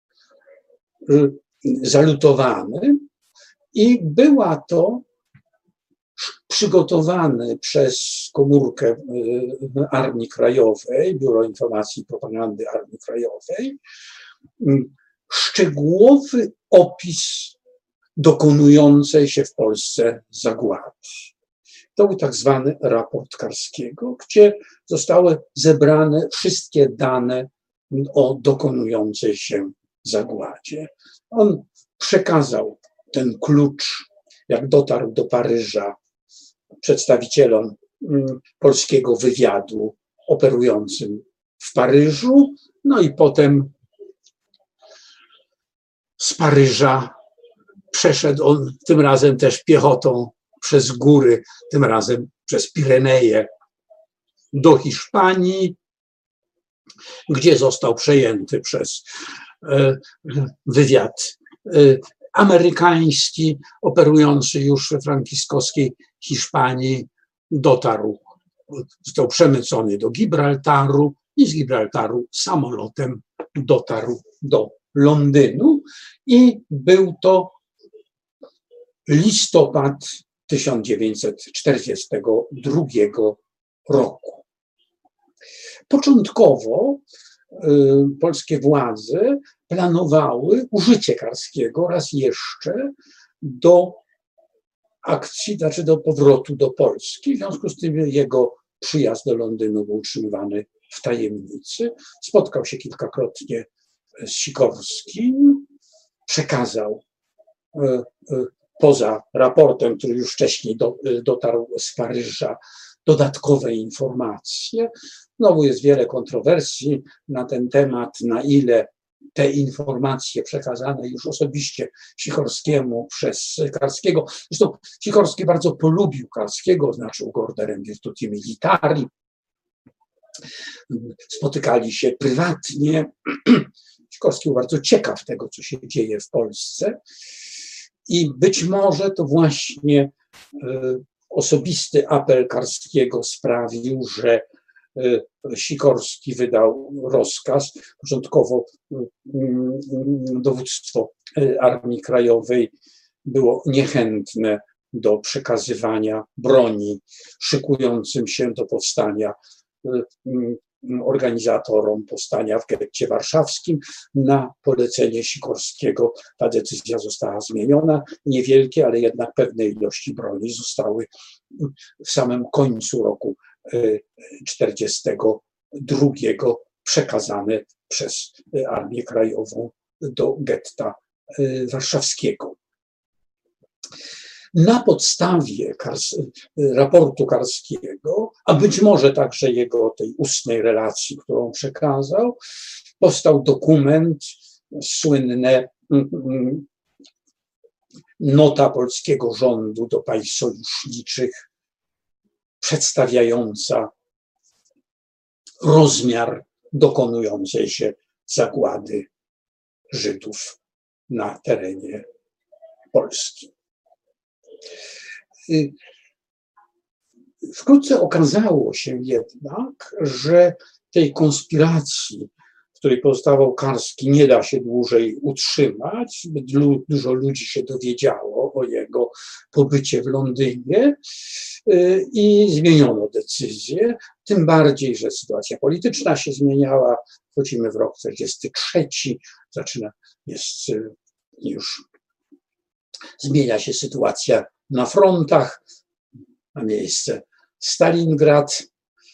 zalutowany, i była to przygotowany przez komórkę Armii Krajowej, Biuro Informacji i Propagandy Armii Krajowej, szczegółowy opis dokonującej się w Polsce zagłady. To był tak zwany raport Karskiego, gdzie zostały zebrane wszystkie dane o dokonującej się zagładzie. On przekazał ten klucz, jak dotarł do Paryża, przedstawicielom polskiego wywiadu operującym w Paryżu, no i potem z Paryża przeszedł on tym razem też piechotą przez góry, tym razem przez Pireneje do Hiszpanii, gdzie został przejęty przez wywiad amerykański operujący już we frankiskowskiej Hiszpanii. Został przemycony do Gibraltaru i z Gibraltaru samolotem dotarł do Londynu i był to listopad 1942 roku. Początkowo polskie władze planowały użycie Karskiego raz jeszcze do akcji, znaczy do powrotu do Polski. W związku z tym jego przyjazd do Londynu był utrzymywany w tajemnicy. Spotkał się kilkakrotnie z Sikorskim, przekazał poza raportem, który już wcześniej dotarł z Paryża, dodatkowe informacje. Znowu jest wiele kontrowersji na ten temat, na ile te informacje przekazane już osobiście Sikorskiemu przez Karskiego. Zresztą Sikorski bardzo polubił Karskiego, oznaczył go orderem Virtuti Militari. Spotykali się prywatnie. Sikorski był bardzo ciekaw tego, co się dzieje w Polsce. I być może to właśnie osobisty apel Karskiego sprawił, że Sikorski wydał rozkaz. Początkowo dowództwo Armii Krajowej było niechętne do przekazywania broni szykującym się do powstania organizatorom powstania w getcie warszawskim. Na polecenie Sikorskiego ta decyzja została zmieniona. Niewielkie, ale jednak pewne ilości broni zostały w samym końcu roku 1942 przekazane przez Armię Krajową do getta warszawskiego. Na podstawie raportu Karskiego, a być może także jego tej ustnej relacji, którą przekazał, powstał dokument, słynne nota polskiego rządu do państw sojuszniczych, przedstawiająca rozmiar dokonującej się zagłady Żydów na terenie Polski. Wkrótce okazało się jednak, że tej konspiracji, w której pozostawał Karski, nie da się dłużej utrzymać. Zbyt dużo ludzi się dowiedziało o jego pobycie w Londynie i zmieniono decyzję. Tym bardziej, że sytuacja polityczna się zmieniała. Wchodzimy w rok 1943, już zmienia się sytuacja na frontach, ma miejsce Stalingrad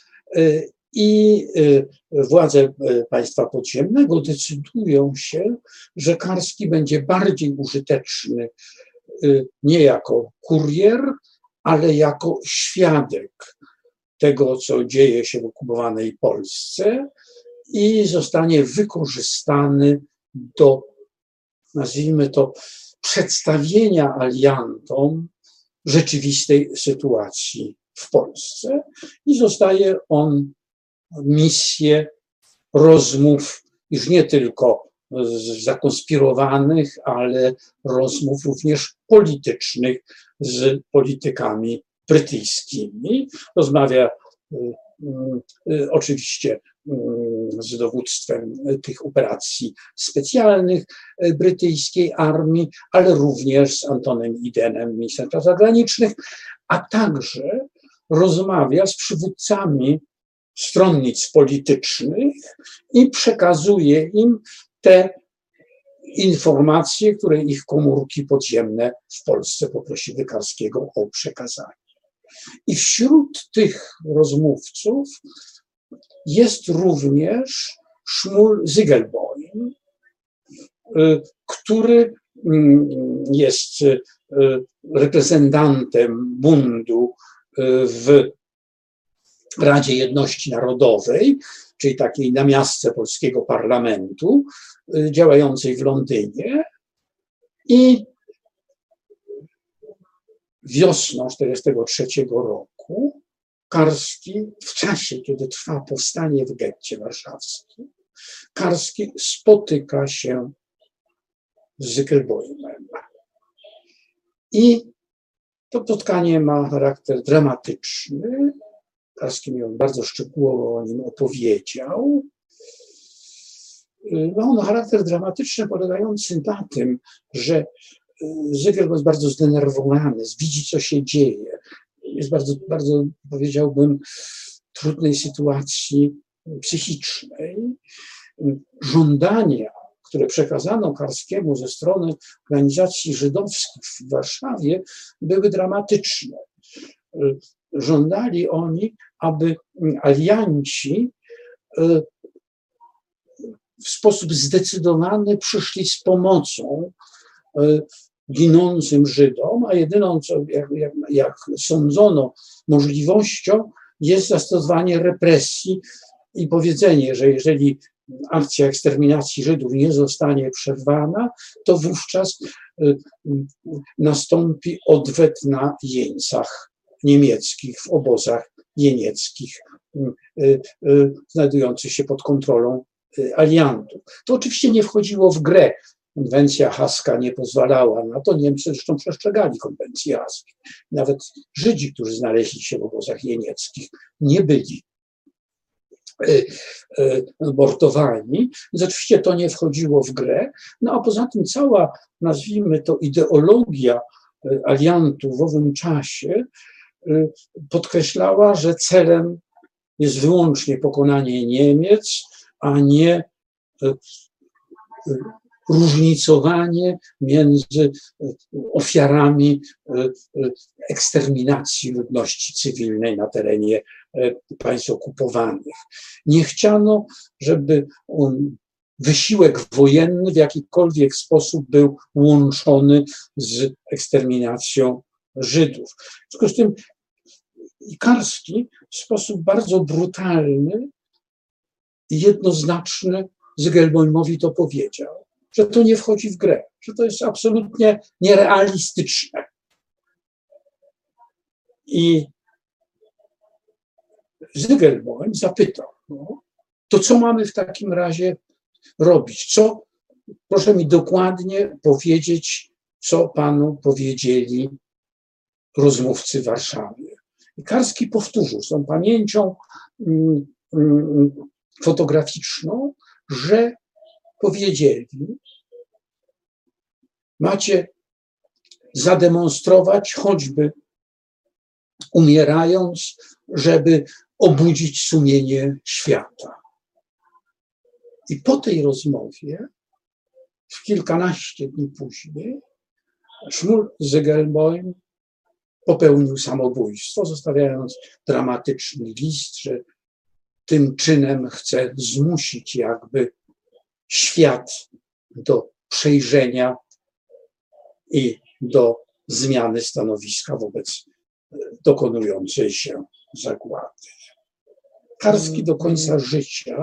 i władze państwa podziemnego decydują się, że Karski będzie bardziej użyteczny nie jako kurier, ale jako świadek tego, co dzieje się w okupowanej Polsce i zostanie wykorzystany do, nazwijmy to, przedstawienia aliantom rzeczywistej sytuacji w Polsce i zostaje on misję rozmów już nie tylko zakonspirowanych, ale rozmów również politycznych z politykami brytyjskimi. Rozmawia oczywiście z dowództwem tych operacji specjalnych brytyjskiej armii, ale również z Antonem Edenem, ministrem spraw zagranicznych, a także rozmawia z przywódcami stronnic politycznych i przekazuje im te informacje, które ich komórki podziemne w Polsce poprosiły Karskiego o przekazanie. I wśród tych rozmówców jest również Szmul Zygielbojm, który jest reprezentantem bundu w Radzie Jedności Narodowej, czyli takiej namiastce polskiego parlamentu, działającej w Londynie. I wiosną 1943 roku Karski, w czasie, kiedy trwa powstanie w getcie warszawskim, Karski spotyka się z Zygielbojmem. I to spotkanie ma charakter dramatyczny. Karski mi on bardzo szczegółowo o nim opowiedział. Ma on charakter dramatyczny polegający na tym, że Zygiel jest bardzo zdenerwowany, widzi, co się dzieje. Jest bardzo, bardzo, powiedziałbym, trudnej sytuacji psychicznej. Żądania, które przekazano Karskiemu ze strony organizacji żydowskich w Warszawie, były dramatyczne. Żądali oni, aby alianci w sposób zdecydowany przyszli z pomocą ginącym Żydom, a jedyną, co, jak sądzono, możliwością jest zastosowanie represji i powiedzenie, że jeżeli akcja eksterminacji Żydów nie zostanie przerwana, to wówczas nastąpi odwet na jeńcach niemieckich, w obozach jenieckich, znajdujących się pod kontrolą aliantów. To oczywiście nie wchodziło w grę. Konwencja haska nie pozwalała na to. Niemcy zresztą przestrzegali konwencji haskiej. Nawet Żydzi, którzy znaleźli się w obozach jenieckich, nie byli mordowani. Więc oczywiście to nie wchodziło w grę. No a poza tym cała, nazwijmy to, ideologia aliantów w owym czasie podkreślała, że celem jest wyłącznie pokonanie Niemiec, a nie różnicowanie między ofiarami eksterminacji ludności cywilnej na terenie państw okupowanych. Nie chciano, żeby wysiłek wojenny w jakikolwiek sposób był łączony z eksterminacją Żydów. W związku z tym Karski w sposób bardzo brutalny i jednoznaczny Zygielbojmowi to powiedział, że to nie wchodzi w grę, że to jest absolutnie nierealistyczne. I Zygielbojm zapytał, no, to co mamy w takim razie robić? Co, proszę mi dokładnie powiedzieć, co panu powiedzieli rozmówcy w Warszawie. I Karski powtórzył z tą pamięcią fotograficzną, że powiedzieli: macie zademonstrować, choćby umierając, żeby obudzić sumienie świata. I po tej rozmowie, w kilkanaście dni później, Szmul Zygelbojm popełnił samobójstwo, zostawiając dramatyczny list, że tym czynem chce zmusić jakby świat do przejrzenia i do zmiany stanowiska wobec dokonującej się zagłady. Karski do końca życia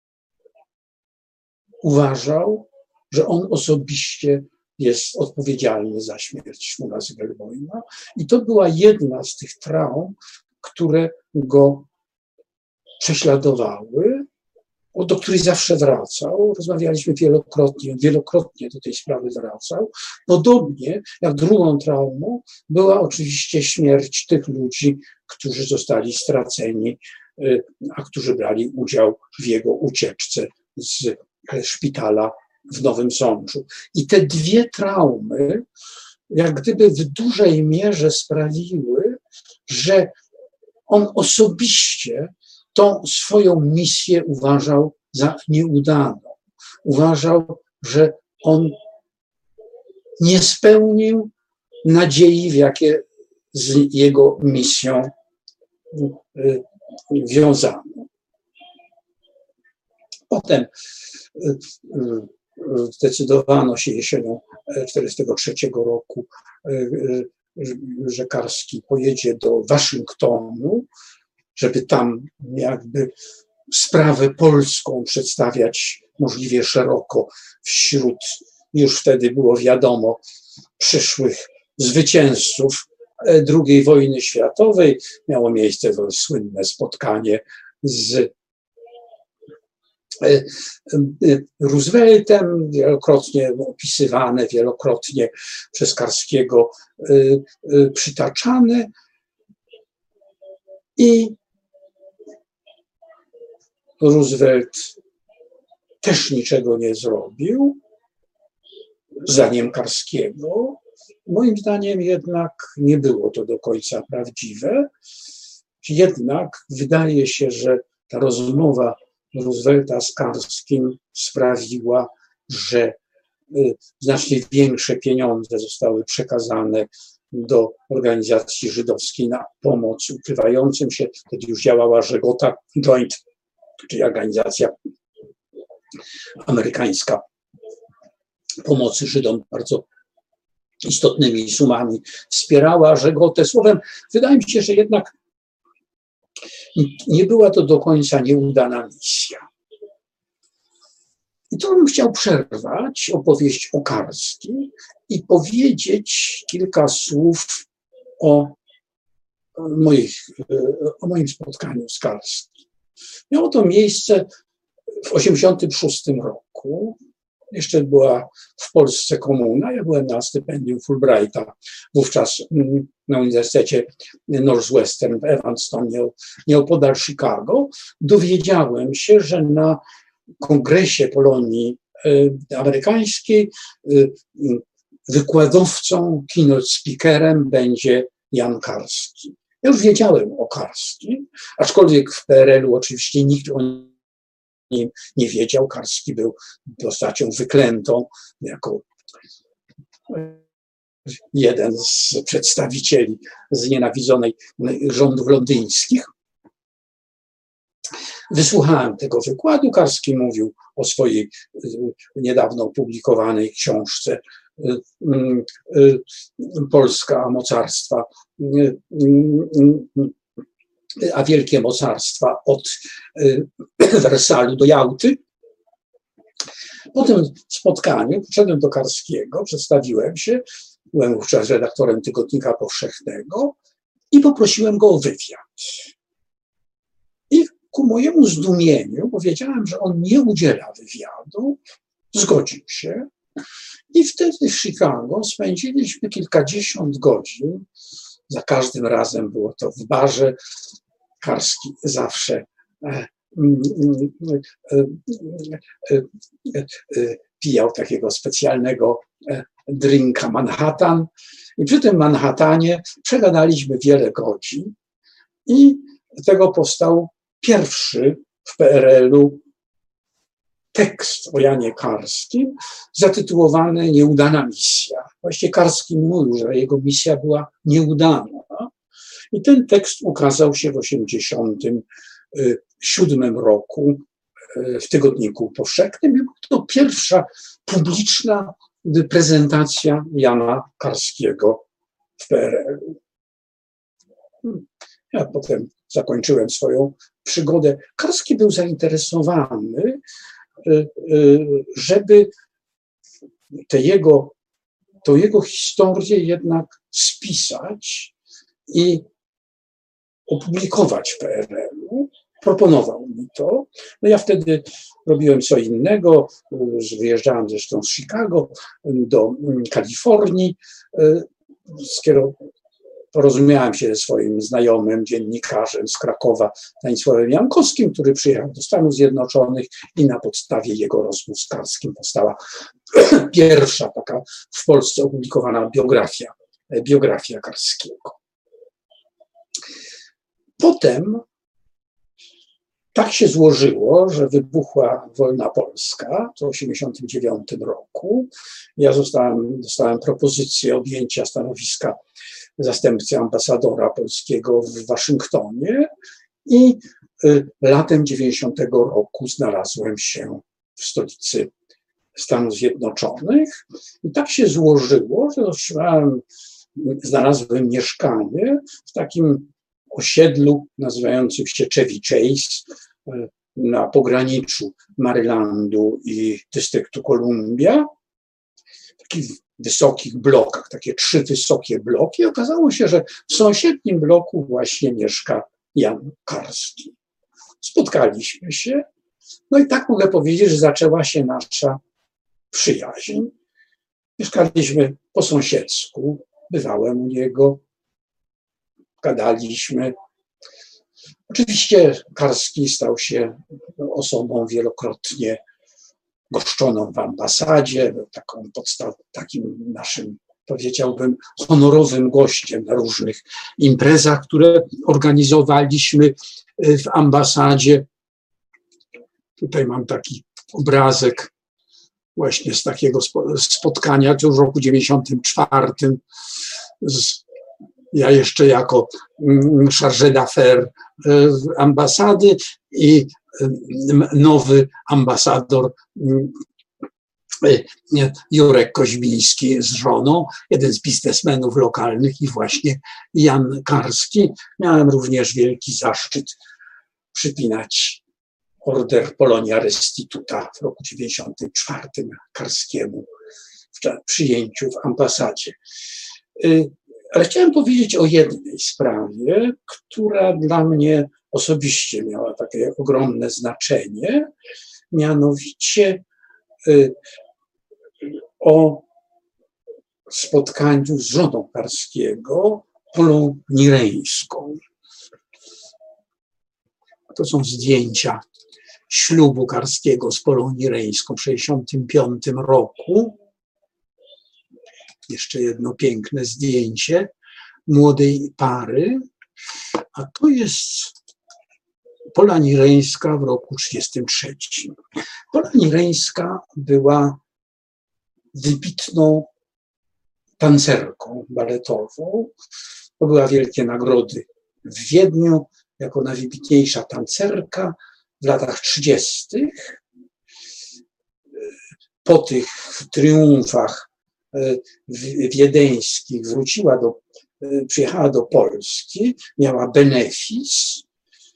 uważał, że on osobiście jest odpowiedzialny za śmierć Szmula Zygelbojma i to była jedna z tych traum, które go prześladowały, do której zawsze wracał. Rozmawialiśmy wielokrotnie do tej sprawy wracał. Podobnie jak drugą traumą była oczywiście śmierć tych ludzi, którzy zostali straceni, a którzy brali udział w jego ucieczce z szpitala w Nowym Sączu. I te dwie traumy jak gdyby w dużej mierze sprawiły, że on osobiście tą swoją misję uważał za nieudaną. Uważał, że on nie spełnił nadziei, w jakie z jego misją wiązano. Potem zdecydowano się jesienią 1943 roku, że Karski pojedzie do Waszyngtonu, żeby tam jakby sprawę polską przedstawiać możliwie szeroko wśród, już wtedy było wiadomo, przyszłych zwycięzców II wojny światowej. Miało miejsce to słynne spotkanie z Rooseveltem, wielokrotnie opisywane, wielokrotnie przez Karskiego przytaczane. I Roosevelt też niczego nie zrobił, zdaniem Karskiego. Moim zdaniem jednak nie było to do końca prawdziwe. Jednak wydaje się, że ta rozmowa Roosevelta z Karskim sprawiła, że znacznie większe pieniądze zostały przekazane do organizacji żydowskiej na pomoc ukrywającym się. Wtedy już działała Żegota Joint, czyli organizacja amerykańska pomocy Żydom bardzo istotnymi sumami wspierała Żegotę. Słowem, wydaje mi się, że jednak nie była to do końca nieudana misja. I to bym chciał przerwać opowieść o Karskim i powiedzieć kilka słów o moim spotkaniu z Karskim. Miało to miejsce w 1986 roku. Jeszcze była w Polsce komuna. Ja byłem na stypendium Fulbrighta wówczas na Uniwersytecie Northwestern w Evanston, nieopodal Chicago. Dowiedziałem się, że na Kongresie Polonii Amerykańskiej wykładowcą, keynote speakerem będzie Jan Karski. Ja już wiedziałem o Karskim, aczkolwiek w PRL-u oczywiście nikt o nim nie wiedział. Karski był postacią wyklętą jako jeden z przedstawicieli znienawidzonej rządów londyńskich. Wysłuchałem tego wykładu. Karski mówił o swojej niedawno opublikowanej książce Polska a mocarstwa, a wielkie mocarstwa od Wersalu do Jałty. Po tym spotkaniu przyszedłem do Karskiego, przedstawiłem się, byłem wówczas redaktorem Tygodnika Powszechnego i poprosiłem go o wywiad. I ku mojemu zdumieniu powiedziałem, że on nie udziela wywiadu, zgodził się. I wtedy w Chicago spędziliśmy kilkadziesiąt godzin za każdym razem było to w barze. Karski zawsze pijał takiego specjalnego drinka Manhattan i przy tym Manhattanie przegadaliśmy wiele godzin i z tego powstał pierwszy w PRL-u tekst o Janie Karskim zatytułowany Nieudana misja. Właściwie Karski mówił, że jego misja była nieudana. I ten tekst ukazał się w 1987 roku w Tygodniku Powszechnym. Była to pierwsza publiczna prezentacja Jana Karskiego w PRL-u. Ja potem zakończyłem swoją przygodę. Karski był zainteresowany, żeby tą jego historię jednak spisać i opublikować w PRL-u. Proponował mi to. No ja wtedy robiłem co innego. Wyjeżdżałem zresztą z Chicago do Kalifornii. Porozumiałem się ze swoim znajomym dziennikarzem z Krakowa, Stanisławem Jankowskim, który przyjechał do Stanów Zjednoczonych i na podstawie jego rozmów z Karskim powstała pierwsza taka w Polsce opublikowana biografia Karskiego. Potem tak się złożyło, że wybuchła wojna polska w 1989 roku. Ja dostałem propozycję objęcia stanowiska zastępcy ambasadora polskiego w Waszyngtonie i latem 90 roku znalazłem się w stolicy Stanów Zjednoczonych. I tak się złożyło, że znalazłem mieszkanie w takim osiedlu nazywającym się Chevy Chase na pograniczu Marylandu i dystryktu Columbia. W takich wysokich blokach, takie 3 wysokie bloki. Okazało się, że w sąsiednim bloku właśnie mieszka Jan Karski. Spotkaliśmy się. No i tak mogę powiedzieć, że zaczęła się nasza przyjaźń. Mieszkaliśmy po sąsiedzku. Bywałem u niego. Gadaliśmy. Oczywiście Karski stał się osobą wielokrotnie goszczoną w ambasadzie, był takim naszym, powiedziałbym, honorowym gościem na różnych imprezach, które organizowaliśmy w ambasadzie. Tutaj mam taki obrazek właśnie z takiego spotkania, to już w roku 1994. Ja jeszcze jako chargé d'affaires ambasady i nowy ambasador Jurek Koźmiński z żoną, jeden z biznesmenów lokalnych i właśnie Jan Karski. Miałem również wielki zaszczyt przypinać order Polonia Restituta w roku 1994 Karskiemu w przyjęciu w ambasadzie. Ale chciałem powiedzieć o jednej sprawie, która dla mnie osobiście miała takie ogromne znaczenie, mianowicie o spotkaniu z żoną Karskiego, Polą Nireńską. To są zdjęcia ślubu Karskiego z Polą Nireńską w 1965 roku. Jeszcze jedno piękne zdjęcie młodej pary, a to jest Pola Nireńska w roku 1933. Pola Nireńska była wybitną tancerką baletową. Zdobyła wielkie nagrody w Wiedniu jako najwybitniejsza tancerka w latach 30. Po tych triumfach wiedeńskich przyjechała do Polski, miała benefis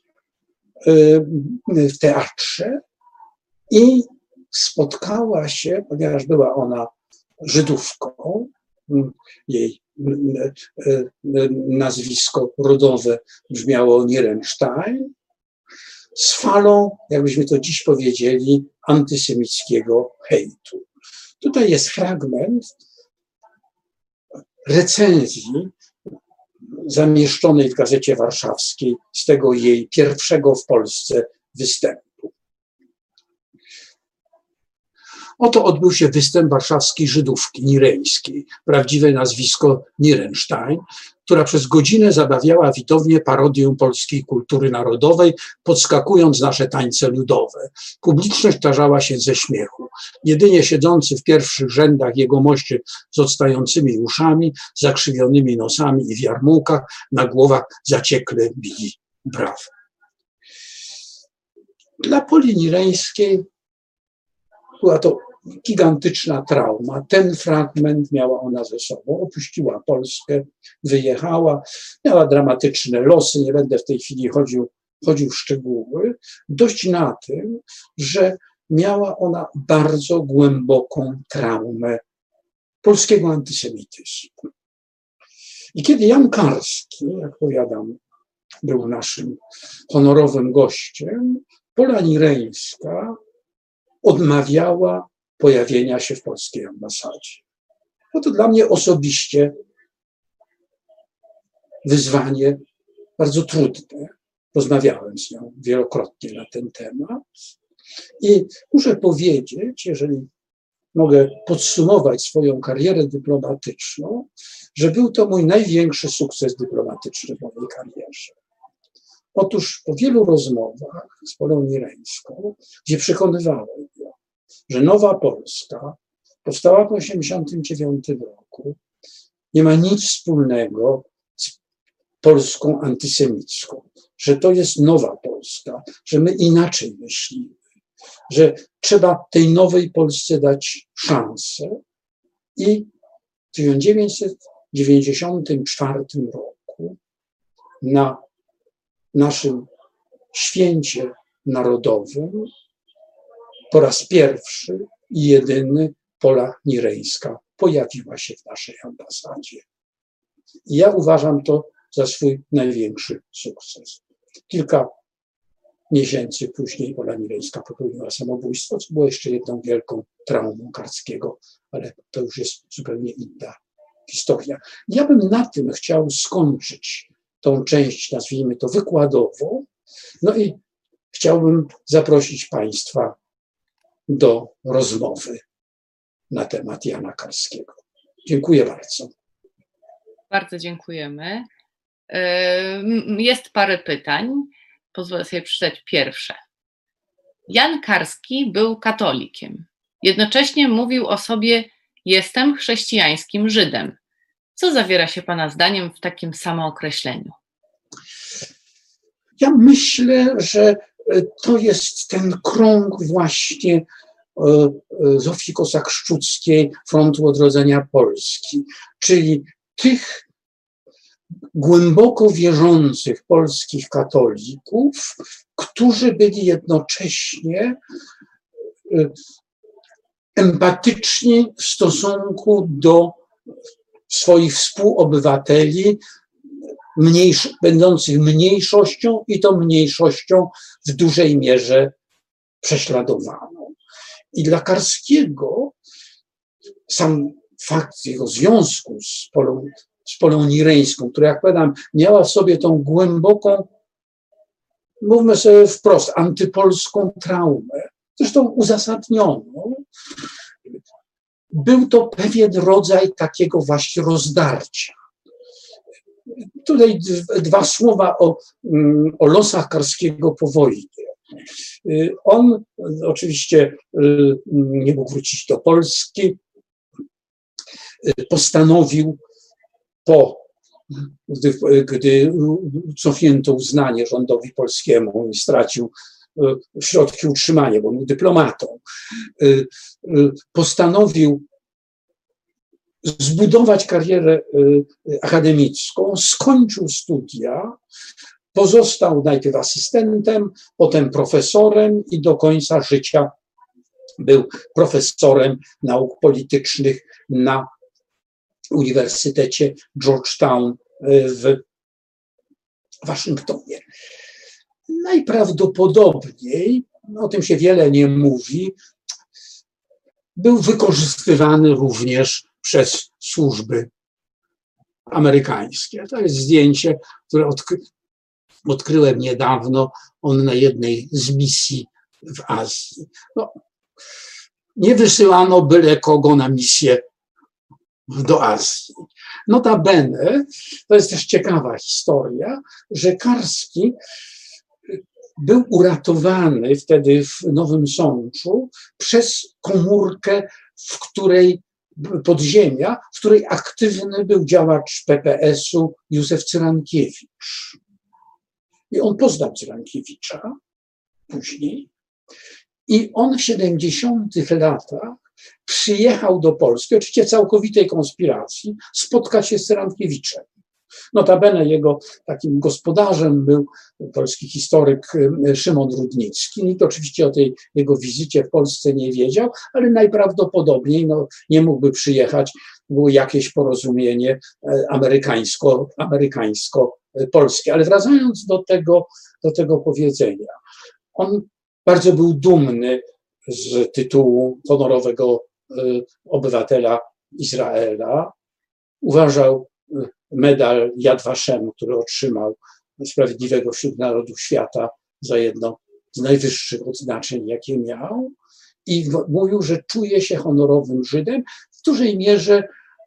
w teatrze i spotkała się, ponieważ była ona Żydówką, jej nazwisko rodowe brzmiało Nierenstein, z falą, jakbyśmy to dziś powiedzieli, antysemickiego hejtu. Tutaj jest fragment recenzji zamieszczonej w Gazecie Warszawskiej z tego jej pierwszego w Polsce występu. Oto odbył się występ warszawskiej Żydówki nireńskiej, prawdziwe nazwisko Nirenstein, która przez godzinę zabawiała widownię parodią polskiej kultury narodowej, podskakując nasze tańce ludowe. Publiczność tarzała się ze śmiechu. Jedynie siedzący w pierwszych rzędach jegomości z odstającymi uszami, zakrzywionymi nosami i w jarmułkach na głowach zaciekle bili brawa. Dla Poli Nireńskiej była to gigantyczna trauma. Ten fragment miała ona ze sobą. Opuściła Polskę, wyjechała, miała dramatyczne losy. Nie będę w tej chwili chodził w szczegóły. Dość na tym, że miała ona bardzo głęboką traumę polskiego antysemityzmu. I kiedy Jan Karski, jak powiadam, był naszym honorowym gościem, Pola Nireńska odmawiała pojawienia się w polskiej ambasadzie. No to dla mnie osobiście wyzwanie bardzo trudne. Rozmawiałem z nią wielokrotnie na ten temat i muszę powiedzieć, jeżeli mogę podsumować swoją karierę dyplomatyczną, że był to mój największy sukces dyplomatyczny w mojej karierze. Otóż po wielu rozmowach z Polą Nireńską, gdzie przekonywałem ją, że nowa Polska powstała po 1989 roku, nie ma nic wspólnego z Polską antysemicką, że to jest nowa Polska, że my inaczej myślimy, że trzeba tej nowej Polsce dać szansę. I w 1994 roku na naszym święcie narodowym po raz pierwszy i jedyny Pola Nireńska pojawiła się w naszej ambasadzie. I ja uważam to za swój największy sukces. Kilka miesięcy później Pola Nireńska popełniła samobójstwo, co było jeszcze jedną wielką traumą Karskiego, ale to już jest zupełnie inna historia. Ja bym na tym chciał skończyć tą część, nazwijmy to wykładową, no i chciałbym zaprosić Państwa do rozmowy na temat Jana Karskiego. Dziękuję bardzo. Bardzo dziękujemy. Jest parę pytań. Pozwolę sobie przeczytać pierwsze. Jan Karski był katolikiem. Jednocześnie mówił o sobie: jestem chrześcijańskim Żydem. Co zawiera się Pana zdaniem w takim samookreśleniu? Ja myślę, że to jest ten krąg właśnie Zofii Kosak-Szczuckiej, Frontu Odrodzenia Polski, czyli tych głęboko wierzących polskich katolików, którzy byli jednocześnie empatyczni w stosunku do swoich współobywateli, będących mniejszością i to mniejszością w dużej mierze prześladowaną. I dla Karskiego sam fakt jego związku z Polą Nireńską, która, jak powiadam, miała w sobie tą głęboką, mówmy sobie wprost, antypolską traumę, zresztą uzasadnioną, był to pewien rodzaj takiego właśnie rozdarcia. Tutaj dwa słowa o losach Karskiego po wojnie. On oczywiście nie mógł wrócić do Polski. Postanowił gdy cofnięto uznanie rządowi polskiemu i stracił środki utrzymania, bo był dyplomatą, postanowił zbudować karierę akademicką, skończył studia, pozostał najpierw asystentem, potem profesorem i do końca życia był profesorem nauk politycznych na Uniwersytecie Georgetown w Waszyngtonie. Najprawdopodobniej, o tym się wiele nie mówi, był wykorzystywany również przez służby amerykańskie. To jest zdjęcie, które odkryłem niedawno, on na jednej z misji w Azji. No, nie wysyłano byle kogo na misję do Azji. Notabene, to jest też ciekawa historia, że Karski był uratowany wtedy w Nowym Sączu przez komórkę, podziemia, w której aktywny był działacz PPS-u Józef Cyrankiewicz. I on poznał Cyrankiewicza później. I on w 70. latach przyjechał do Polski, oczywiście w całkowitej konspiracji, spotkać się z Cyrankiewiczem. Notabene jego takim gospodarzem był polski historyk Szymon Rudnicki. Nikt oczywiście o tej jego wizycie w Polsce nie wiedział, ale najprawdopodobniej nie mógłby przyjechać, było jakieś porozumienie amerykańsko-polskie. Ale wracając do tego powiedzenia, on bardzo był dumny z tytułu honorowego obywatela Izraela. Uważał medal Yad Vashem, który otrzymał Sprawiedliwego wśród Narodów Świata za jedno z najwyższych odznaczeń, jakie miał. I mówił, że czuje się honorowym Żydem, w dużej mierze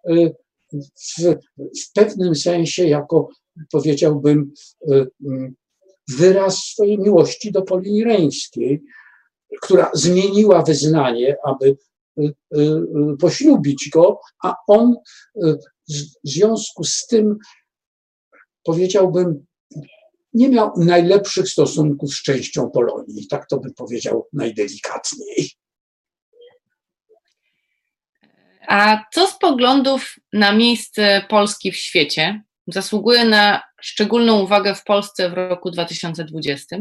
w pewnym sensie jako, powiedziałbym, wyraz swojej miłości do Polini Reńskiej, która zmieniła wyznanie, aby poślubić go, a on w związku z tym, powiedziałbym, nie miał najlepszych stosunków z częścią Polonii. Tak to bym powiedział najdelikatniej. A co z poglądów na miejsce Polski w świecie zasługuje na szczególną uwagę w Polsce w roku 2020?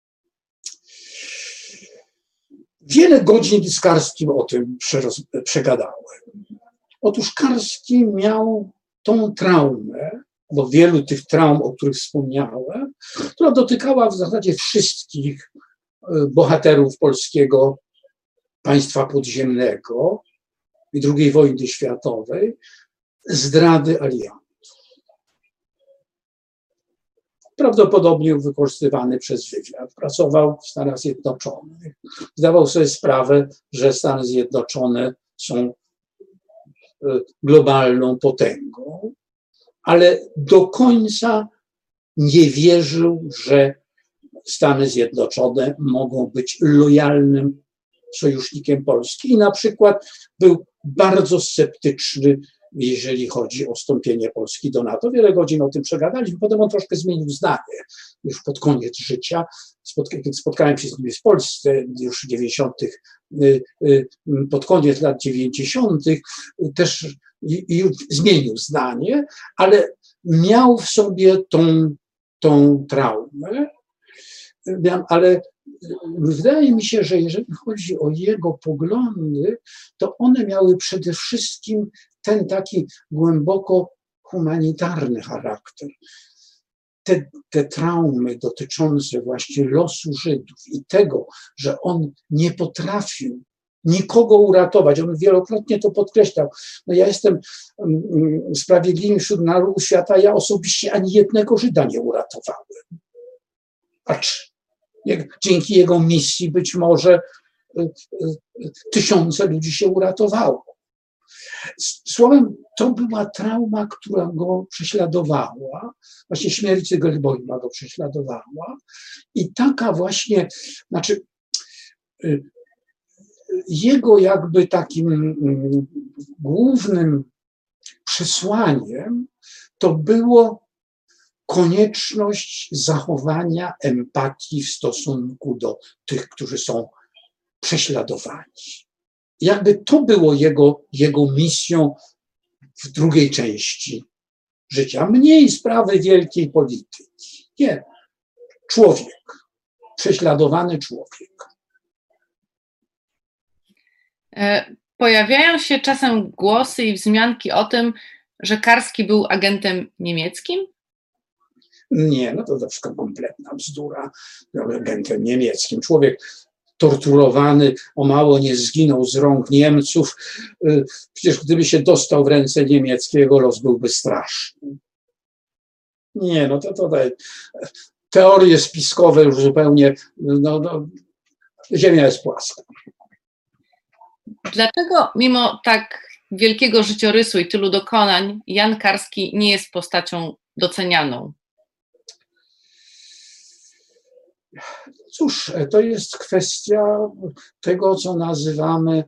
Wiele godzin z Karskim o tym przegadałem. Otóż Karski miał tą traumę, bo wielu tych traum, o których wspomniałem, która dotykała w zasadzie wszystkich bohaterów polskiego państwa podziemnego i II wojny światowej, zdrady aliantów. Prawdopodobnie wykorzystywany przez wywiad. Pracował w Stanach Zjednoczonych. Zdawał sobie sprawę, że Stany Zjednoczone są globalną potęgą, ale do końca nie wierzył, że Stany Zjednoczone mogą być lojalnym sojusznikiem Polski. I na przykład był bardzo sceptyczny, jeżeli chodzi o wstąpienie Polski do NATO. Wiele godzin o tym przegadaliśmy, potem on troszkę zmienił zdanie już pod koniec życia. Kiedy spotkałem się z nim w Polsce już w 90., pod koniec lat 90., też już zmienił zdanie, ale miał w sobie tą traumę. Ale wydaje mi się, że jeżeli chodzi o jego poglądy, to one miały przede wszystkim ten taki głęboko humanitarny charakter. Te traumy dotyczące właśnie losu Żydów i tego, że on nie potrafił nikogo uratować. On wielokrotnie to podkreślał. No ja jestem sprawiedliwy wśród narodów świata, ja osobiście ani jednego Żyda nie uratowałem. Acz dzięki jego misji być może tysiące ludzi się uratowało. Słowem, to była trauma, która go prześladowała. Właśnie śmierć Zygelbojma go prześladowała. I taka właśnie, znaczy jego jakby takim głównym przesłaniem to było konieczność zachowania empatii w stosunku do tych, którzy są prześladowani. Jakby to było jego misją w drugiej części życia. Mniej sprawy wielkiej polityki. Nie. Człowiek. Prześladowany człowiek. Pojawiają się czasem głosy i wzmianki o tym, że Karski był agentem niemieckim? Nie, no to wszystko kompletna bzdura. Był agentem niemieckim. Człowiek torturowany, o mało nie zginął z rąk Niemców. Przecież gdyby się dostał w ręce niemieckiego, los byłby straszny. Nie, no to tutaj teorie spiskowe już zupełnie, ziemia jest płaska. Dlaczego mimo tak wielkiego życiorysu i tylu dokonań Jan Karski nie jest postacią docenianą? Cóż, to jest kwestia tego, co nazywamy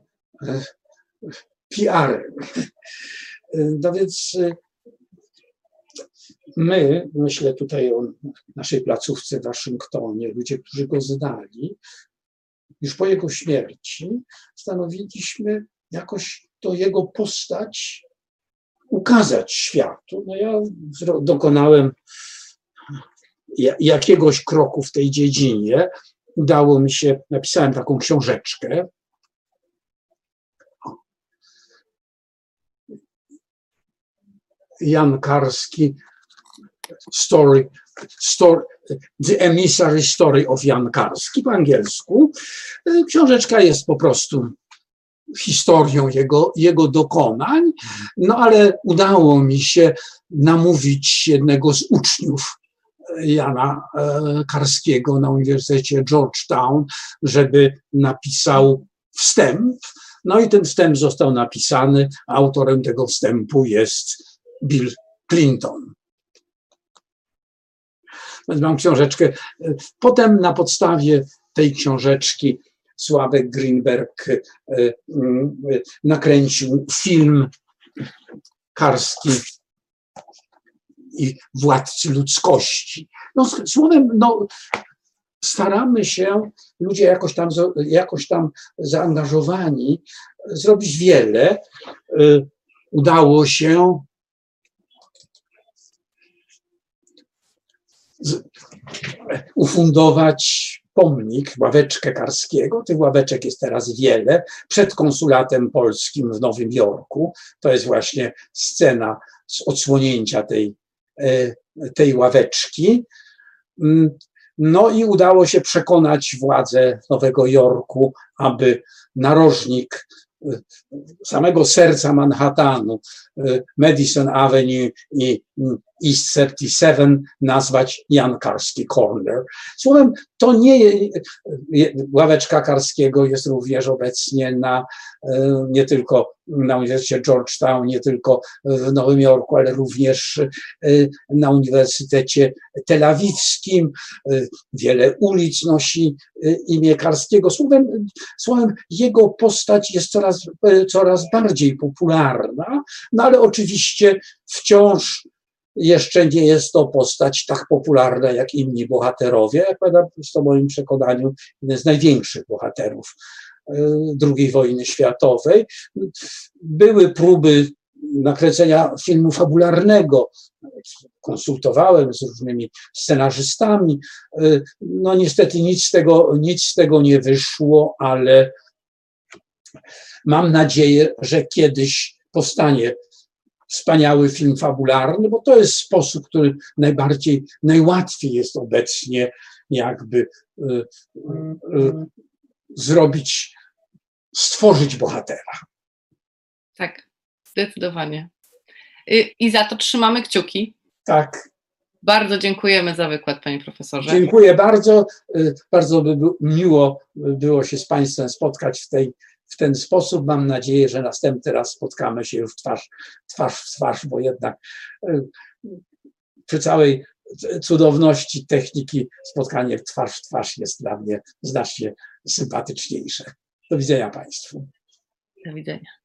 PR-em. No więc my, myślę tutaj o naszej placówce w Waszyngtonie, ludzie, którzy go znali, już po jego śmierci stanowiliśmy jakoś to jego postać ukazać światu. No ja dokonałem jakiegoś kroku w tej dziedzinie. Udało mi się, napisałem taką książeczkę. Jan Karski, The Emissary Story of Jan Karski po angielsku. Książeczka jest po prostu historią jego dokonań, no ale udało mi się namówić jednego z uczniów Jana Karskiego na Uniwersytecie Georgetown, żeby napisał wstęp. No i ten wstęp został napisany. Autorem tego wstępu jest Bill Clinton. Więc mam książeczkę. Potem na podstawie tej książeczki Sławek Greenberg nakręcił film Karski i Władcy ludzkości. No, słowem, no, staramy się, ludzie jakoś tam zaangażowani, zrobić wiele. Udało się ufundować pomnik, ławeczkę Karskiego. Tych ławeczek jest teraz wiele. Przed konsulatem polskim w Nowym Jorku. To jest właśnie scena z odsłonięcia tej ławeczki. No i udało się przekonać władze Nowego Jorku, aby narożnik samego serca Manhattanu, Madison Avenue i East 37 nazwać Jan Karski Corner. Słowem, to ławeczka Karskiego jest również obecnie nie tylko na Uniwersytecie Georgetown, nie tylko w Nowym Jorku, ale również na Uniwersytecie Tel-Awiwskim. Wiele ulic nosi imię Karskiego. Słowem, jego postać jest coraz bardziej popularna, no ale oczywiście wciąż jeszcze nie jest to postać tak popularna jak inni bohaterowie. Jak powiadam, jest to w moim przekonaniu jeden z największych bohaterów II wojny światowej. Były próby nakręcenia filmu fabularnego. Konsultowałem z różnymi scenarzystami. No niestety nic z tego nie wyszło, ale mam nadzieję, że kiedyś powstanie wspaniały film fabularny, bo to jest sposób, który najłatwiej jest obecnie jakby stworzyć bohatera. Tak, zdecydowanie. I za to trzymamy kciuki. Tak. Bardzo dziękujemy za wykład, panie profesorze. Dziękuję bardzo. Bardzo miło było się z państwem spotkać w ten sposób. Mam nadzieję, że następny raz spotkamy się już twarz w twarz, bo jednak przy całej cudowności techniki spotkanie twarz w twarz jest dla mnie znacznie sympatyczniejsze. Do widzenia państwu. Do widzenia.